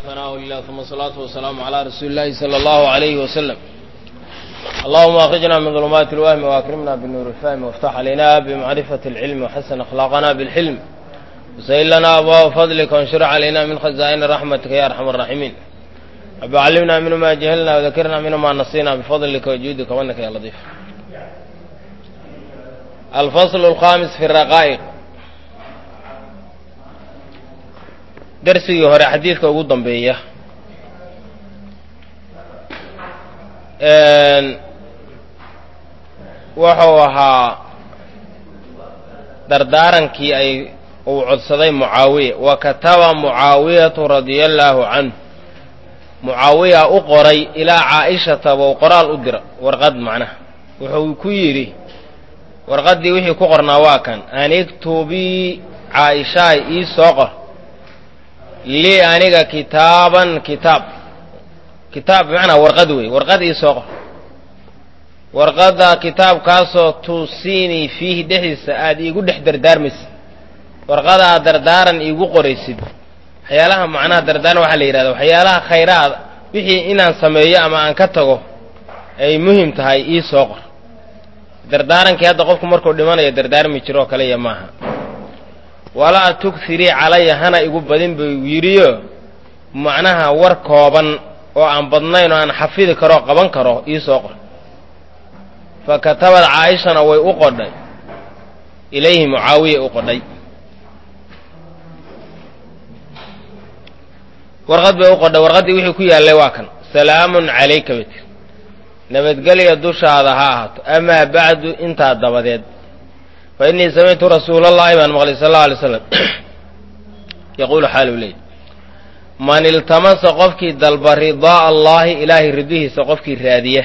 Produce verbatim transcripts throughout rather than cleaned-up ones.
ثناء لله ثم الصلاة والسلام على رسول الله صلى الله عليه وسلم. اللهم أخرجنا من ظلمات الوهم وأكرمنا بالنور الفهم وافتح علينا بمعرفة العلم وحسن أخلاقنا بالحلم وسهل لنا أبواب فضلك وانشر علينا من خزائن رحمتك يا أرحم الراحمين. رب علمنا منه ما جهلنا وذكرنا منه ما نسينا بفضلك وجودك وأنك يا لطيف. الفصل الخامس في الرقائق. درسي هوري حديثك ugu dambeeya een wuxuu ahaa dardaarankii ay uu codsaday Muawiya wa kataba Muawiyatu radiyallahu anhu. Muawiya u qoray ilaa Aisha tabow qoraal u dira warqad macnaha wuxuu ku yiri warqadii wixii ku qornaa waa kan anigtubi Aisha ii soo qor lii aniga kitaaban kitaab kitaab macna warqad wey warqad ii soo qor warqada kitaabkaasoo tusiini fiihi dhexdiisa aad iigu dhex dardaarmaysid warqadaa dardaaran iigu qoraysid waxyaalaha macnaha dardaaran waxaa la yidhahda waxyaalaha khayraad wixii inaan sameeyo ama aan ka tago ay muhim tahay ii soo qor dardaarankii hadda qofku markuu dhimanayo dardaarmi jiroo kaliya maaha walaa tughirii calaya hana igu badin buu yidhiyo macnaha war kooban oo aan badnayn oo aan xafidi karo qaban karo ii soo qor fa katabad Caaishana way u qodhay ilayhi Muawiya u qodhay warqad bay u qodhay warqadii wixii ku yaallay waa kan salaamun calayka bit nabadgelyo dushaada ha ahaato amaa bacdu intaa dabadeed فإني سمعت رسول الله بن مغلي صلى الله عليه وسلم يقول حاله لي من التمس قفك دلب رضاء الله إلهي رضيه سقفك رادية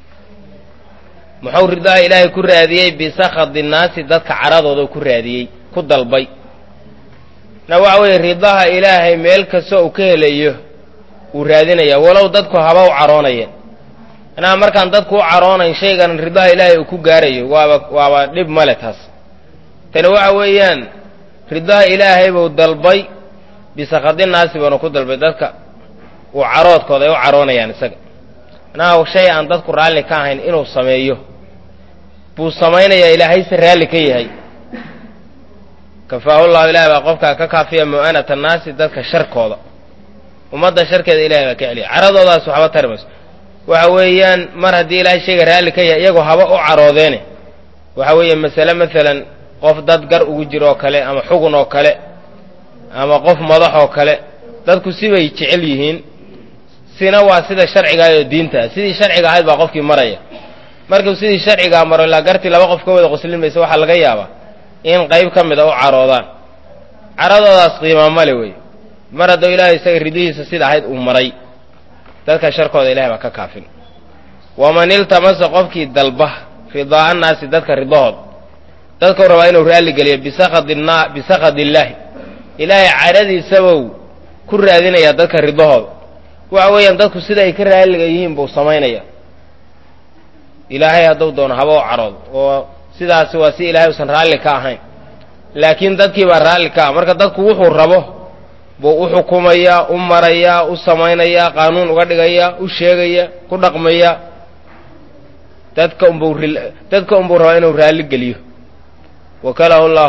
محور رضاء إلهي كل رادية بسخط الناس ذاتك عرضه كل رادية كل دلبي نوعوي رضاها إلهي ملك سوء كهليه ورادينيا ولو ذاتك هباو عرانيا أنا أمركان ذاتك عرانا شيئا رضاها إلهي وكو غاريه وابا لب ملتاس tani waxa weeyaan ridaha ilaahay buu dalbay bisaqadin naasi buu ku dalbay dadka uu caroodkooda ay u caroonayaan isaga anaa shay aan dadku raali ka ahayn inuu sameeyo buu sameeynaya ilaahay si raali ka yahay kafaa Allah ilaahay baa qofka ka kaafiya mu'anata naasi dadka sharkooda umada sharkeeda ilaahay baa ka celiya caradoodaas waxba tarmayso waxa weeyaan mar hadii ilaahay shayga raali ka yahay iyagu haba u caroodeene waxa weeyaan mas'ala maalan qof dad gar ugu jiro oo kale ama xugun oo kale ama qof madax oo kale dadku sibay jecel yihiin sina waa sida sharciga iyo diinta sidii sharciga ahayd baa qofkii maraya markuu sidii sharciga maro la garti laba qof ka wada qoslimayso waxa laga yaabaa in qayb ka mid ah u caroodaan caradoodaas qiimo male way marada ilaahay say ridihiisa sida ahayd uu maray dadka sharkooda ilaahay baa ka kaafin waman iltamasa qofkii dalba ridaan naasi dadka ridood dadka rabaa inuu raali galiyo bisaqadina bisaqadillahi ilaahay caradiisa buu ku raadinaya dadka ridahooda waxa weeyaan dadku sida ay ka raaliga yihiin buu sameeynaya ilaahay hadduu doono haba u caroodo oo sidaas waa si ilaahay usan raali ka ahayn laakiin dadkii baa raali ka marka dadku wuxuu rabo buu u xukumaya u maraya u sameynaya qaanuun uga dhigaya u sheegaya ku dhaqmaya dadka umbu dadka umbu rabaa inuu raali galiyo وكله الله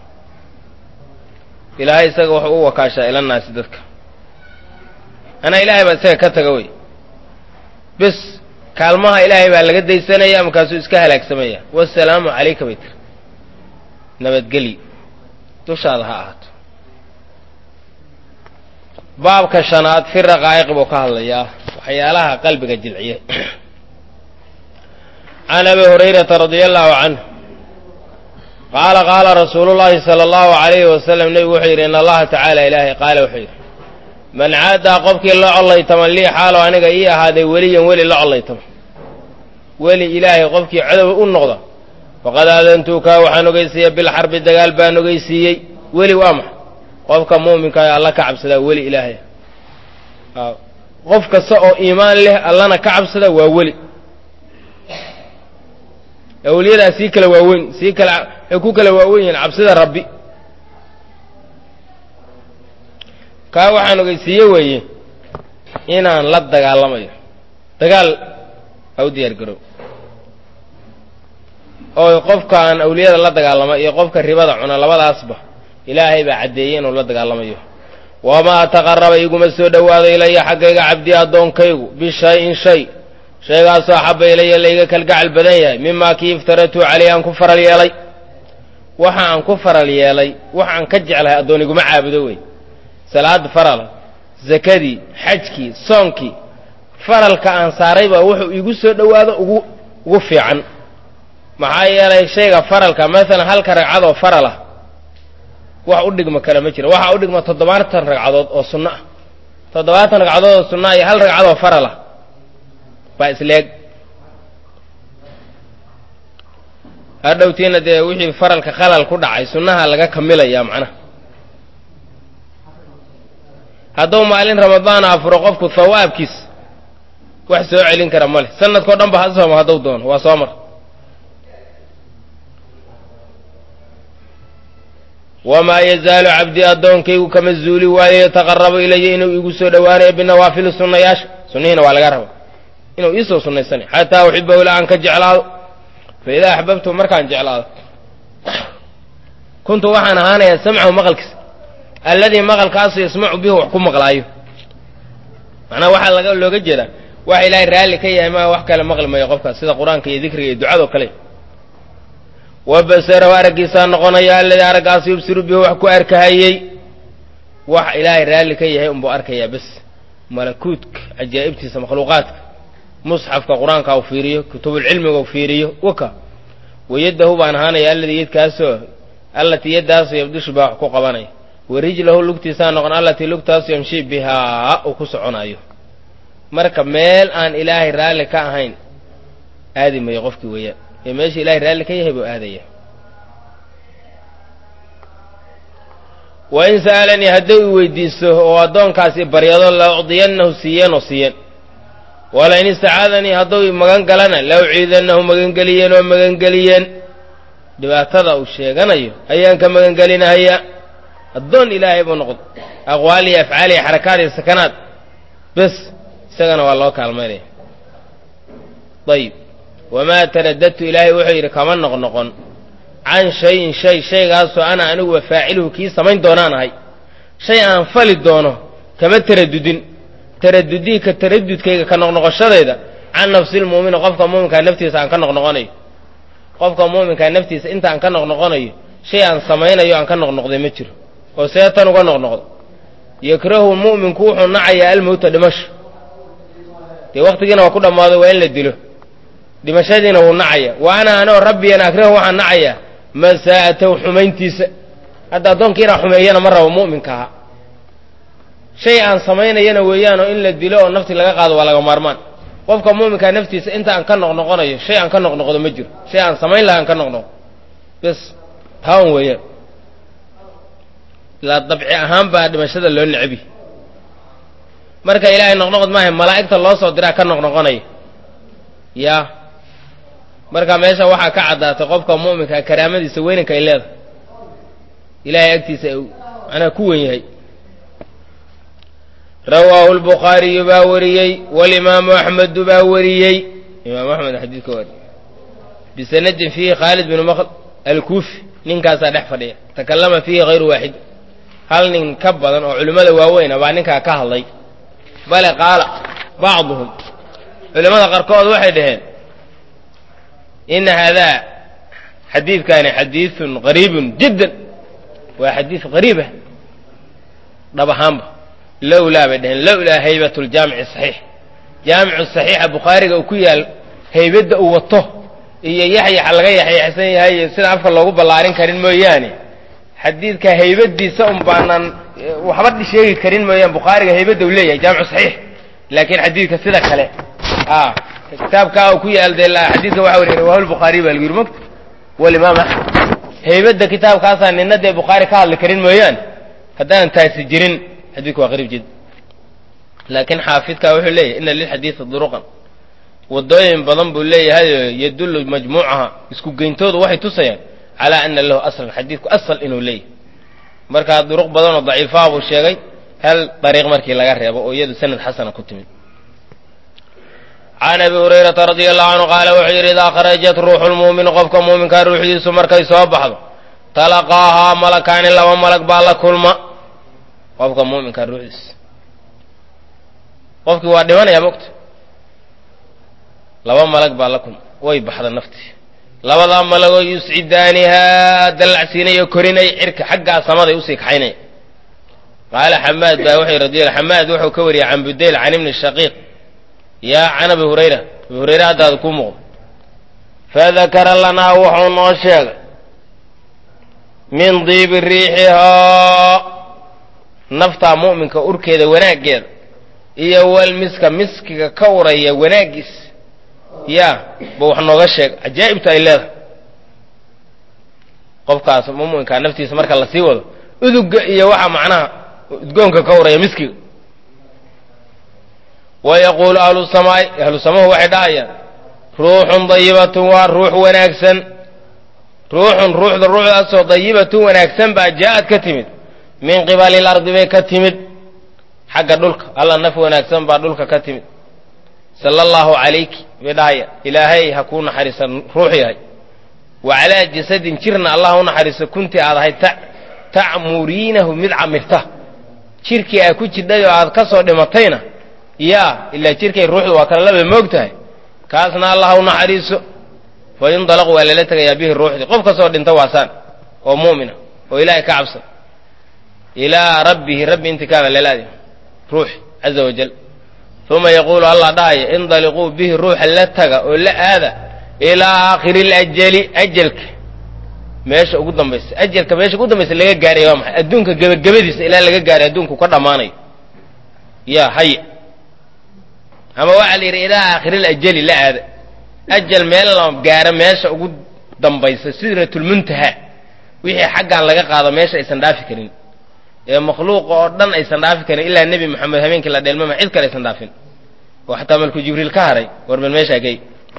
إلهي سجى وحوه وكاشا إلى الناس ذاتك أنا إلهي بسجى كتجوي بس كلمها إلهي بعلقد دي سنة يا مكاسو إسكاه لك سمية والسلام عليك بيتر نبت قلي تشهد هات باب كشنات في الرقائق بوكال يا وحيالها قلبك الجلعية عن أبي هريرة رضي الله عنه قال قال رسول الله صلى الله عليه وسلم نبي وحير إن الله تعالى إلهي قال وحير من عاد قبك الله الله يتملي حاله أنا إيه هذا ولي ولي الله الله يتم ولي إلهي قبك عدو النقضة فقد أذنتك وحنو قيسي بالحرب الدقال بانو قيسي ولي وامح قبك مؤمن كاي الله كعب سدا ولي إلهي قبك سأو إيمان له الله كعب سدا وولي أولياء سيكلا واوين سيكلا حكوكلا واوين عبسدا ربي كا waxaan ogeysiiyay weeye inaan la dagaalamayo dagaal ha u diyaar garow oo qofka aan awliyada la dagaalamo iyo qofka ribada cuna labadaasba ilaahay baa caddeeyey inuu la dagaalamayo wamaa taqarraba iguma soo dhowaado ilaya xaggayga cabdi addoonkaygu bishay-in shay shaygaasoo axabba ilaya layga kalgacal badan yahay mimaa kii iftaratu caleyh aan ku faral yeelay waxa aan ku faral yeelay wax aan ka jeclahay addoon iguma caabudo wey salaad farala zakadii xajkii soonkii faralka aan saaray baa wuxuu igu soo dhowaado ugu ugu fiican maxaa yeelay shayga faralka maalan halka ragcadoo faral ah wax u dhigma kale ma jiro waxa u dhigma toddobaatan ragcadood oo sunno ah toddobaatan ragcadood oo sunno ah iyo hal ragcadoo faral ah baa isleeg hadhowtiina dee wixii faralka khalal ku dhacay sunnaha laga kamilayaa macnaha hadduu maalin ramadaan afuro qofku hawaabkiis wax soo celin kara male sanadkao dhan ba ha sooma hadduu doono waa soo mar wamaa yazaalu cabdii addoonkaygu kama zuuli waayo yataqarrabu ilaya inuu iigu soo dhowaanayo binawaafili sunnayaasha sunnihiina waa laga raba inuu iisoo sunnaysanay xataa uxibahu ilaa aan ka jeclaado fa idaa axbabtu markaan jeclaado kuntu waxaan ahaanayaa samcahu maqalkiisa alladii maqalkaasu yasmacu bihi wax ku maqlaayo macnaha waxaa laga looga jeedaa waxa ilaahay raalli ka yahay maa wax kale maqli mayo qofkaas sida qur-aanka iyo dikriga iyo ducado kale wa basarahu araggiisaa noqonaya alladii araggaas yubsiru bihi wax ku arkahayey wax ilaahay raalli ka yahay unbuu arkayaa bas malakuutka cajaa'ibtiisa makhluuqaadka musxafka qur-aanka u fiiriyo kutubulcilmiga u fiiriyo waka wayaddahu baan ahaanaya alladii yadkaasoo allatii yaddaasoo yabdishu baa wax ku qabanaya warijlahu lugtiisaa noqon allatii lugtaasu yamshii bihaa uu ku soconayo marka meel aan ilaahay raalli ka ahayn aadi mayo qofkii weeyaan ee meesha ilaahay raalli ka yahay buu aadaya wa in sa'alanii hadduu i weydiiso oo addoonkaasi baryado la ucdiyannahu siiyeen oo siiyeen wala in istacaadanii hadduu i magan galana la uciidannahu magangeliyeen oo magangeliyeen dhibaatada uu sheeganayo ayaan ka magangelinahaya addoon ilaahay buu noqdo aqwaal iyo afcaal iyo xarakaad iyo sakanaad bes isagana waa loo kaalmaynaya ayib wamaa taradadtu ilaahay wuxuu yidhi kama noqnoqon can shayin shay shaygaasoo ana aniguwa faaciluhu kii samayn doonaan ahay shay aan fali doono kama taradudin taradudii ka taradudkayga ka noqnoqoshadayda can nafsilmu'mini qofka muuminkaa naftiisa aan ka noqnoqonayo qofka muuminkaa naftiisa inta aan ka noqnoqonayo shay aan samaynayo aan ka noqnoqday ma jiro oo seetan uga noqnoqdo yakrahu mu'minku wuxuu nacayaa almowta dhimasho dee waqtigiina waa ku dhammaaday waa in la dilo dhimashadiina wuu nacaya wa ana anoo rabbiyan akrahu waxaan nacayaa masaa'atahu xumayntiisa hadda addoonka inaa xumeeyana ma rabo mu'minka aha shay aan samaynayana weeyaanoo in la dilo oo nafti laga qaado waa laga maarmaan qofka mu'minkaa naftiisa inta aan ka noqnoqonayo shay aan ka noqnoqdo ma jiro shay aan samayn laha aan ka noqnoqdo bes taan weeyaan ilaa dabci ahaan baa dhimashada loo necbi marka ilaahay noqnoqod maaha malaa'igta loo soo diraa ka noqnoqonaya yaa marka meesha waxaa ka caddaatay qofka mu'minkaa karaamadiisa weynanka ay leedahay ilaahay agtiisa u macnaha ku wen yahay rawaahu lbukhaariyu baa wariyey walimaamu axmedu baa wariyey imaamu axmed xadiidka wariyey bisanadin fiihi khaalid binu makhl alkuufi ninkaasaa dhex fadhiya takallama fiihi hayru waaxid hal nin ka badan oo culimmada waaweyna baa ninkaa ka hadlay bale qaala bacduhum culimmada qaarkood waxay dhaheen ina haadaa xadiidkaani xadiidun qariibun jiddan waa xadiid qariibah dhab ahaanba lowlaa bay dhaheen lowlaa haybatu ljaamici saxiix jaamicu saxiixa bukhaariga uu ku yaal haybadda uu wato iyo yaxyaxa laga yaxyaxsan yahay iyo sida afka loogu ballaarin karin mooyaane xadiidka haybadiisa un baanaan waxba sheegi karin mooyaan bukhaariga haybadda uu leeyahay jaamicu saxiix laakiin xadiidka sida kale a kitaabkaa uu ku yaal dee xadiidka waxa wariye rawahu lbukhaariy baa lagu yidhi mogta walimaam axmed haybadda kitaabkaasaa nina dee bukhaari ka hadli karin mooyaan haddaanan taasi jirin xadiidku waa qariib jid laakiin xaafidkaa wuxuu leeyahay ina lilxadiidi duruqan waddooyin badan buu leeyahayo yadullu majmuucaha isku geyntoodu waxay tusayaan calaa ana lahu aslan xadiidku asal inuu leeyahay markaa duruq badanoo daciifaha buu sheegay hal dariiq markii laga reebo oo iyadu sanad xasana ku timid can abi hurayrata radia allahu canhu qaala wuxuu yidhi idaa kharajat ruuxu lmu'mini qofka muuminkaa ruuxdiisu markay soo baxdo talaqaahaa malakaani laba malag baa la kulma qofka muuminkaa ruuxdiisa qofkii waa dhimanaya mogta laba malag baa la kulma way baxda naftii labadaa malagoo yuscidaanihaa dallacsiinaya korinaya cirka xaggaa samaday usii kaxaynaya qaala xamaad baa wuxuu radiy xamaad wuxuu ka wariyey can budayl can ibni shaqiiq yaa can abi hurayra abi hurayra haddaada kuu muuqdo fadakara lanaa wuxuu noo sheegay min diibi riixihaa naftaa mu'minka urkeeda wanaaggeeda iyo walmiska miskiga ka uraya wanaaggiis yaa ba wax nooga sheeg cajaa'ibta ay leedahay qofkaas mu'minkaa naftiisa marka la sii wado udugga iyo waxa macnaha udgoonka ka uraya miskiga wa yaquulu ahlu samaa'i ahlu samahu waxay dhahayaan ruuxun dayibatun waa ruux wanaagsan ruuxun ruuxda ruuxdaasoo dayibatun wanaagsan baa jaa'ad ka timid min qibali lardi bay ka timid xagga dhulka alla naf wanaagsan baa dhulka ka timid sala allahu calayki bay dhahaya ilaahay ha kuu naxariisan ruux yahay wa calaa jasadin jirna allah u naxariiso kunti aad ahayd tacmuriinahu mid camirta jirkii aad ku jidhay oo aad ka soo dhimatayna yaa ilaa jirkay ruuxdu waa kala laba moog tahay kaasna allah u naxariiso fa yundalaqu waa lala tegayaa bihi ruuxdii qof kasoo dhinta waasaan oo mu'mina oo ilaahay ka cabsan ilaa rabbihi rabbi intikaaba lalaadi ruux caza wajal uma yaquulu allah dhahaya indaliquu bihi ruuxa la taga oo la aada ilaa aakhiri lajali ajalka meesha ugu dambaysa ajalka meesha ugu dambaysa laga gaaray waa maxay adduunka gebagabadiisa ilaa laga gaaray adduunku ka dhammaanayo yaa haya ama waxaa la yidhi ilaa aakhiri lajali la aada ajal meel la gaaro meesha ugu dambaysa sidratulmuntaha wixii xaggan laga qaado meesha aysan dhaafi karin ee makhluuqa oo dhan aysan dhaafi karin ilaa nebi moxamed habeenkii la dheelmama cid kale aysan dhaafin oo xataa malku jibriil ka haray warbal meeshaa gey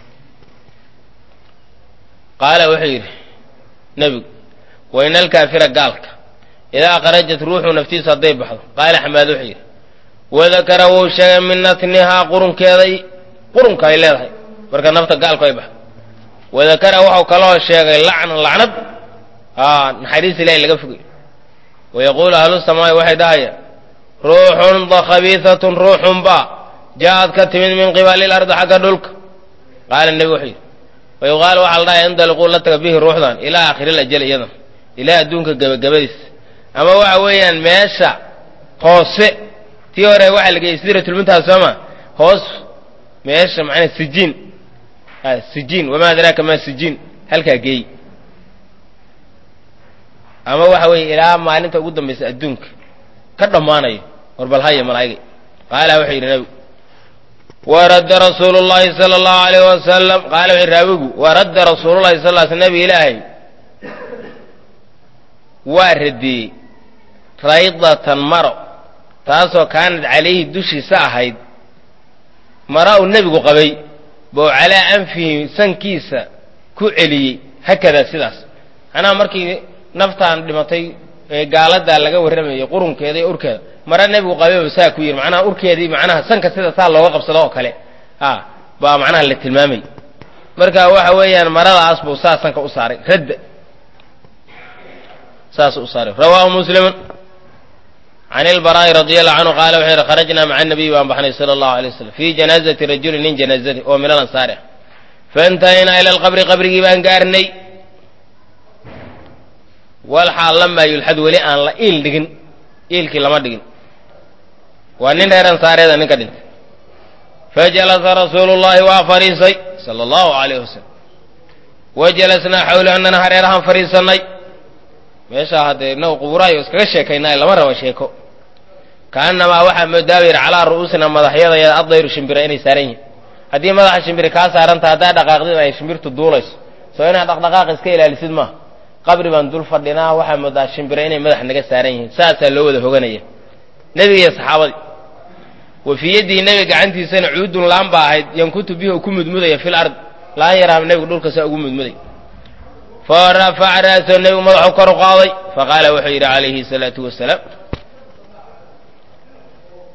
qaala wuxuu yidhi nebigu waina alkaafira gaalka idaa kharajat ruuxu naftiisu hadday baxdo qaala xamaad wuxuu yidhi wadakara wuu sheegay min natnihaa qurunkeeday qurunka ay leedahay marka nafta gaalku ay baxdo wadakara wuxuu kaloo sheegay lacnan lacnad aa naxariis ilaahay laga fogay wayaquulu ahlu samaa'i waxay dhahayaan ruuxun khabiisatun ruuxun baa ja'ad ka timid min qibali lardi xagga dhulka qaala nebi wuxuu yidhi wayuqaalu waxaa la dhahaya indaliquu la taga bihi ruuxdan ilaa aakhiri lajal iyadan ilaa adduunka gebagabadiisa ama waxa weeyaan meesha hoose tii hore waxaa la geeyey sidratulmuntaha sooma hoos meesha macnaa sijiin sijiin wamaa adraaka maa sijiin halkaa geey ama waxa weeye ilaa maalinta ugu dambaysa adduunka ka dhammaanayo warbal haya malaa'igay qaala wuxuu yidhi nabigu waradda rasuulu llahi sala allahu alayh wasalam qaala wuxuu raawigu waradda rasuulullahi sal l sl nabi ilaahay waa radiyey raydatan maro taasoo kaanad calayhi dushiisa ahayd mara uu nebigu qabay bou calaa anfihi sankiisa ku celiyey hakadaa sidaas anaa markii naftaan dhimatay ee gaaladaa laga warramayay qurunkeeda iyo urkeeda mara nebigu qabayba saa ku yidhi macnaha urkeedii macnaha sanka sida saa looga qabsado oo kale a baa macnaha la tilmaamay marka waxa weeyaan maradaas buu saa sanka u saaray radda saas u saaray rawaahu muslimun can ilbaraa'i radia allahu canhu qaala wuxuu yidhi kharajnaa maca anabiy baan baxnay sala allahu alay wasalam fii janaazati rajulin nin janaazadi oo min alansaari ah faintahaynaa ila alqabri qabrigii baan gaarnay walxaal lamaa yulxad weli aan la iil dhigin iilkii lama dhigin waa nin reer ansaareeda ninka dhintay fajalasa rasuulu llahi waa fadhiisay sala allahu alayh wasalam wa jalasnaa xawlahu annana hareerahaan fadhiisannay meeshaa haddee inagu qubuuraayo iskaga sheekaynaayo lama raba sheeko kaannamaa waxaa moodaaba yidhi calaa ru'uusina madaxyadayada addayru shimbira inay saaran yihin haddii madaxa shimbiri kaa saaranta haddaa dhaqaaqdid ay shimbirtu duulayso soo inaad dhaqdhaqaaq iska ilaalisid maaha qabri baan dul fadhinaa waxaa moodaa shimbira inay madax naga saaran yihiin saasaa loo wada hoganaya nebiga iyo saxaabadii wa fii yaddii nebiga gacantiisana cuudun laan baa ahayd yankutu bihi oo ku mudmudaya fil ard laan yaraa nebigu dhulka saa ugu mudmuday fa rafaca ra'sahu nebigu madaxu kor u qaaday faqaala wuxuu yidhi calayhi salaatu wasalaam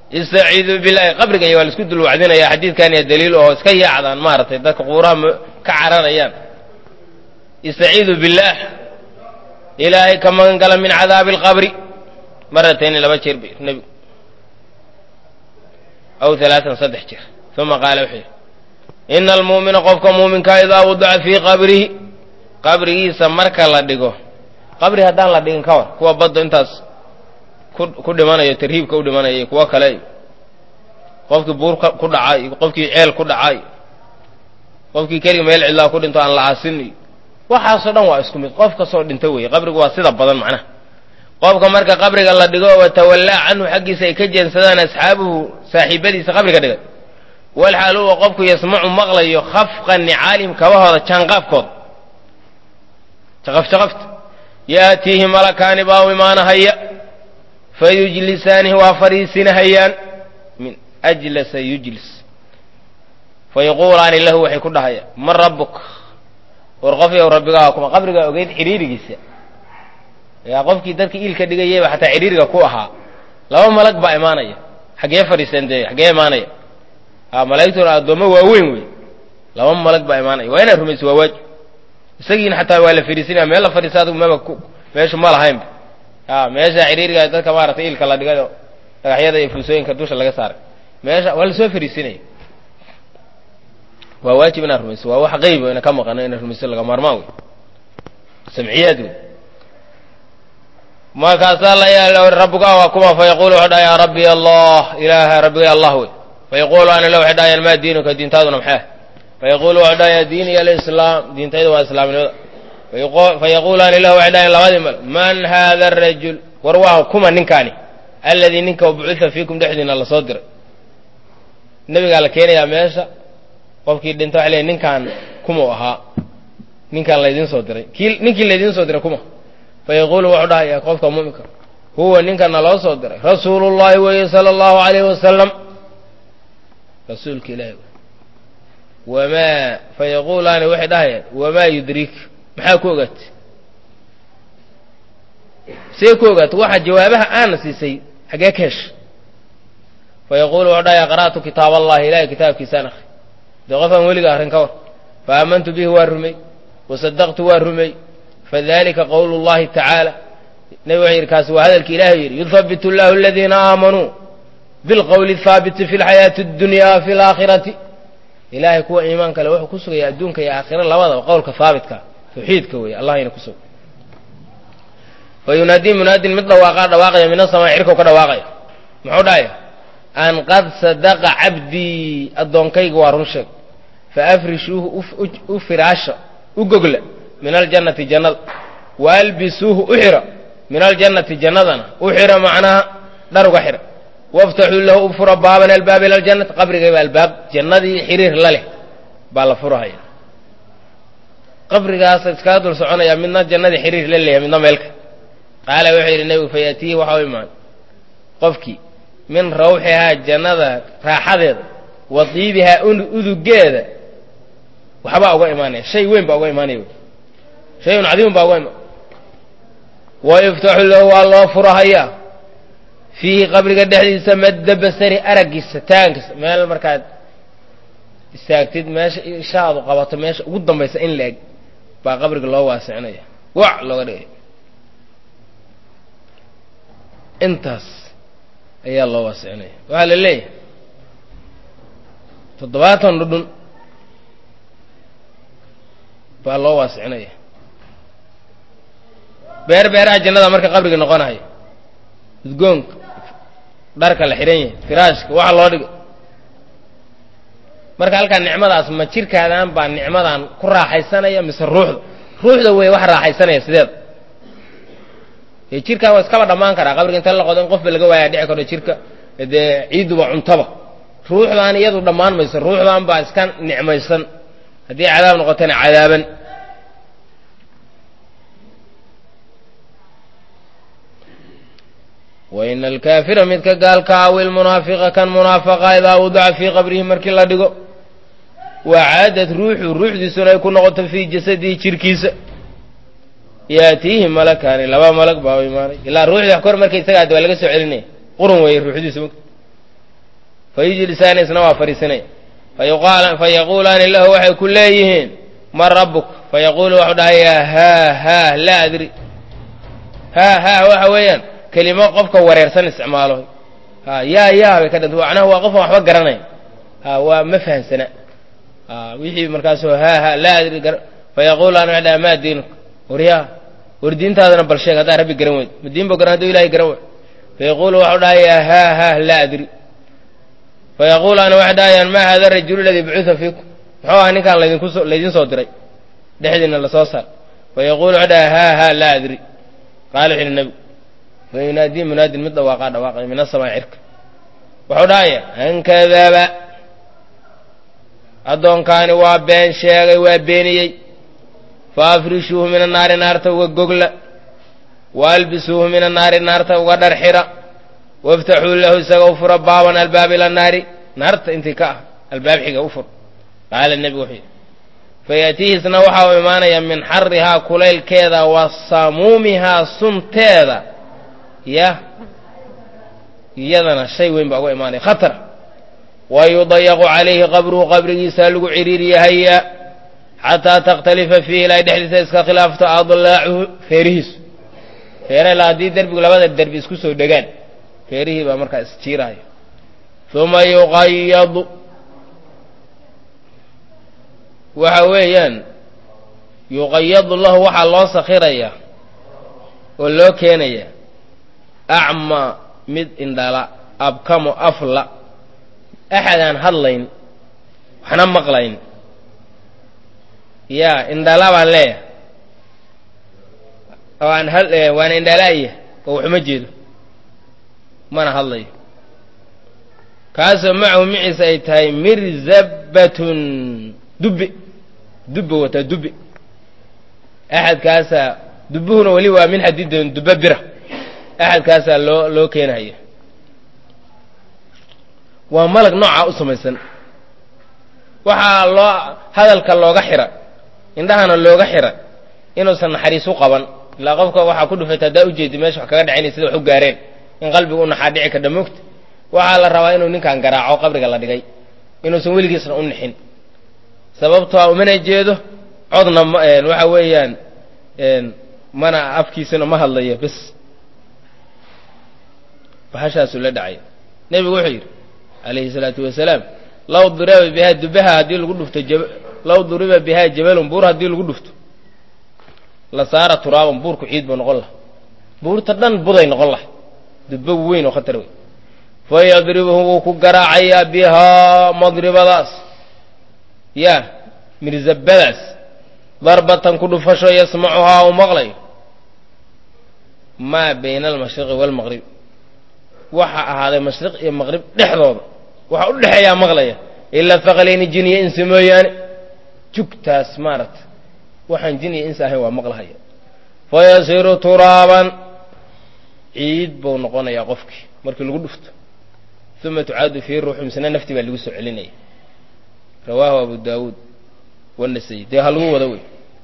istaciidu billahi qabriga iyo waa la isku dul wacdinaya xadiidkan iyo daliil oo iska yaacdaan maaragtay dadka quuraha ka cararayaan istaciidu billah ilaahay ka magan gala min cadaabi alqabri maratayn laba jeer bi nabi aw alaaan saddex jeer uma qaala wuxuu yidhi ina almu'mina qofka muuminka idaa wadaca fii qabrihi qabrigiisa marka la dhigo qabri haddaan la dhigin ka war kuwa badda intaas ku dhimanayo tarhiibka u dhimanaya iyo kuwo kale qofkii buur ku dhacay qofkii ceel ku dhacay qofkii keliga meel cidlaa ku dhinto aan la aasin waxaasoo dhan waa isku mid qof kastoo dhinta weeye qabrigu waa sida badan macnaha qofka marka qabriga la dhigo watawallaa canhu xaggiisa ay ka jeensadaan asxaabuhu saaxiibadiisa qabriga dhigay walxaal huwa qofku yasmacu maqlayo khafqa nicaalihim kabahooda jaanqaafkooda jaqafjaqafta yaatiihi malakaani baa u imaanahaya fayujlisaanihi waa fariisinahayaan min ajlasa yujlis fayaquulaani lahu waxay ku dhahayaan man rabbuk war qof yow rabbigaa kuma qabrigaa ogeyd cidhiirigiisa yaa qofkii dadka iilka dhigayayba xataa cidhiiriga ku ahaa laba malag baa imaanaya xaggee fadhiiseen dee xaggee imaanaya a malaa'igtuna addoommo waaweyn wey laba malag baa imaanaya waa inaad rumayso waa waajib isagiina xataa waa la fadhiisinaya meel la fadhiisa adigu maba meeshu ma lahaynba a meesha cidhiiriga dadka maaragtay iilka la dhigayo dhagaxyada iyo fuusooyinka dusha laga saaray meesha waa lasoo fadhiisinaya waa waajib inaad rumayso waa wax qayb ina ka maqano inaad rumayso laga maarmaan wey samciyaad wey markaasaa la yaala rabbiga waa kuma fayaquulu wuxuu dhaha yaa rabbi allah ilaaha rabbiga allah wey fayaquulu ana la waxay dhahayaan maa diinuka diintaaduna maxaa fayaquulu wuxuu dhahaya diini alislaam diintayda waa islaamnimada fayaquulaani lahu waxay dhahayaan labadii mal man hada arajul war waa kuma ninkaani alladii ninka bucitha fiikum dhexdiina lasoo diray nebigaa la keenayaa meesha qofkii dhinta waxa leeyahay ninkaan kuma u ahaa ninkaan laydiin soo diray kii ninkii laydiin soo diray kuma fayaquulu wuxuu dhahayaa qofka mu'minka huwa ninkana loo soo diray rasuulullahi weeye sala allahu calayhi wasalam rasuulka ilaahi wamaa fayaquulaani waxay dhahayaan wamaa yudriik maxaa ku ogaatay see ku ogaatay waxa jawaabaha aana siisay xaggee ka hesha fayaquulu wuxuu dhahayaa qara'tu kitaab allahi ilahay kitaabkiisaan akri dee qofaan weliga arrin ka war fa aamantu bihi waa rumey wasadaqtu waa rumey fadalika qowlu llahi tacaala nabi wuxuu yidhi kaasi waa hadalki ilahay yidhi yuthabitu allahu aladiina aamanuu bilqowli athaabiti fi lxayaati addunya fi alaakhirati ilaahay kuwa iimaan kale wuxuu ku sugaya adduunka iyo aakhira labadaba qowlka haabitka tawxiidka weeye allahayna ku sug fa yunaadii munaadin mid dhawaaqaa dhawaaqaya min asamaa cirkau ka dhawaaqaya muxuu dhahaya an qad sadaqa cabdii addoonkayga waa run sheeg fa afrishuuhu u firaasha u gogla min aljannati jannada wa albisuuhu u xira min aljannati jannadana u xira macnaha dhar uga xira waftaxuu lahu u fura baaban albaab ila aljannati qabrigayba albaab jannadii xiriir la leh baa la furahaya qabrigaas iskaga dul soconaya midna jannadii xiriir la leeyahay midna meelka qaala wuxuu yidhi nebigu fayaatiihi waxa u imaan qofkii min rawxihaa jannada raaxadeeda wa diibihaa udugeeda waxbaa uga imaanaya shay weyn baa uga imaanaya shayun cadiimun baa uga imaan wa yuftaxu lahu waa loo furahayaa fiihi qabriga dhexdiisa madda basari araggiisa taankiisa meel markaad istaagtid meesha ishaadu qabato meesha ugu dambaysa in la eg baa qabriga loo waasicinaya wac looga dhigay intaas ayaa loo waasicinaya waxaa la leeyahay toddobaatan dhudhun baa loo waasicinaya beer beeraha jannada marka qabriga noqonayo udgoonka dharka la xidhan yahay firaashka waxa loo dhigay marka halkaa nicmadaas ma jirkaadaan baa nicmadan ku raaxaysanaya mise ruuxda ruuxda wey wax raaxaysanaya sideeda ee jirkaa waa iskaba dhammaan karaa qabriga inta la qodo in qofba laga waayaa dhici karo jirka dee ciiduba cuntaba ruuxdaan iyadu dhammaan mayso ruuxdaan baa iska nicmaysan haddii cadaab noqotana cadaaban waina alkaafira midka gaalka aw ilmunaafiqa kan munaafaqa idaa wadaca fii qabrihi markii la dhigo wacaadad ruuxu ruuxdiisuna ay ku noqoto fii jasadihi jirkiisa yaatiihi malakaani laba malag baa u imaanay ilaa ruuxdii wax kor markay isaga ad waa laga soo celinaya qurun weeye ruuxdiisa fayijlisaani isna waa fariisanaya fayaquulaani lahu waxay ku leeyihiin man rabbuk fayaquulu waxuu dhahayaa haa haa laa adri haa haa waxa weeyaan kelimo qofka wareersan isticmaalo ha yaa yaa bay ka dhanta macnaha waa qofan waxba garanaya ha waa ma fahamsana ha wixii markaasoo haa haa laa adri fayaquulaani waxa dhaha maa diinuk waryaa war diintaadana bal sheeg haddaa rabbi garan weyd ma diin ba garan hadduu ilahay garan wey fayaquulu waxau dhahayaa haa haa laa adri fayaquulaani waxay dhahayaan maa hada arajulu aladii bucuha fiikum muxuu aha ninkaan laydinkuso laydin soo diray dhexdiina lasoo saar fayaquulu waxay dhahay haa haa laa adri qaala wuxu uhi nebigu fayunaadii munaadin mid dhawaaqaa dhawaaqay min asamaa cirka wuxuu dhahayaa ankadaba addoonkaani waa been sheegay waa beeniyey faafrishuuhu min annaari naarta uga gogla waalbisuuhu min annaari naarta uga dharxira waftaxuu lahu isaga u fura baaban albaab ila naari naarta intii ka ah albaab xiga u fur qaala nebigu wuxuu yidhi fayaatiihisna waxa uu imaanayaa min xarihaa kulaylkeeda wa samuumihaa sunteeda yah iyadana shay weyn baa uga imaanaya khatara wa yudayaqu calayhi qabruhu qabrigiisaa lagu ciriiriyahayaa xataa takhtalifa fiihi ilaa dhexdiisa iska khilaafto adlaacuhu feerihiisu feere ilaa haddii derbigu labada derbi isku soo dhegaan feerihii baa markaa isjiiraya uma yuqayadu waxa weeyaan yuqayadu lahu waxaa loo sakhirayaa oo loo keenaya acmaa mid indhala abkamo afla axadaan hadlayn waxna maqlayn yaa indhala baan leeyahay oo aan hal waana indhala'ya oo waxuma jeedo mana hadlayo kaasoo macahu maciisa ay tahay mirzabatun dubbe dubbe wataa dubbe axadkaasaa dubbuhuna weli waa min xadiidin dubbe bira axadkaasaa loo loo keenaya waa malag noocaa u samaysan waxaa loo hadalka looga xira indhahana looga xira inuusan naxariis u qaban ilaa qofka waxaa ku dhufayta haddaa ujeedi meesha wax kaga dhacaynay sida wax u gaareen in qalbigu u naxaa dhici kadha moogta waxaa la rabaa inuu ninkan garaaco qabriga la dhigay inuusan weligiisna u nixin sababtoa umana jeedo codna ma waxa weeyaan mana afkiisana ma hadlayo bes bahashaasuu la dhacay nebigu wuxuu yidhi calayhi salaatu wasalaam law duriba bihaa dubaha haddii lagu dhufto jab law duriba bihaa jabalun buur haddii lagu dhufto la saara turaaban buurku ciid buu noqon laha buurta dhan buday noqon laha dubbo weyn oo khatar wey fayadribuhu wuu ku garaacayaa bihaa madribadaas yaa mirzabadaas darbatan ku dhufasho yasmacuhaa uu maqlayo maa bayna almashriqi waalmaqrib waxa ahaaday mashriq iyo maqrib dhexdooda waxa u dhexeeyaa maqlaya ilaa faqalayni jin iyo insi mooyaane jugtaas maaragta waxaan jin iyo insi ahayn waa maqlahaya fayasiru turaaban ciid buu noqonayaa qofkii markii lagu dhufto uma tucaadu fiihi ruuxu misna nafti baa lagu soo celinaya rawaahu abu daawuud wanasay dee ha lagu wada wey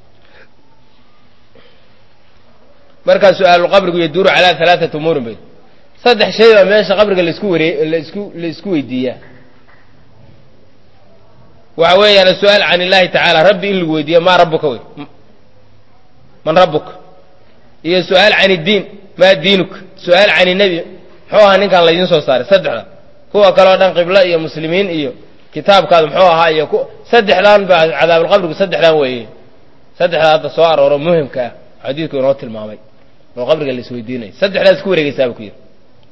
markaa su-aalu qabrigu yaduuru calaa alaaati umuurin bay saddex shay baa meesha qabriga laisku waree laisku la isku weydiiyaa waxa weeyaan su-aal can illaahi tacaala rabbi in lagu weydiiya maa rabbuka wey man rabbuka iyo su-aal can iddiin maa diinuka su-aal can inebi muxuu ahaa ninkaan laydiin soo saaray saddexda kuwa kaleo dhan qiblo iyo muslimiin iyo kitaabkaadu muxuu ahaa iyo saddexdaan baa cadaabulqabrigu saddexdaan weeye saddexdaa hadda soo arooro muhimka ah xadiidku inoo tilmaamay oo qabriga la isweydiinaya saddexdaas ku wareegaysaa buu ku yidhi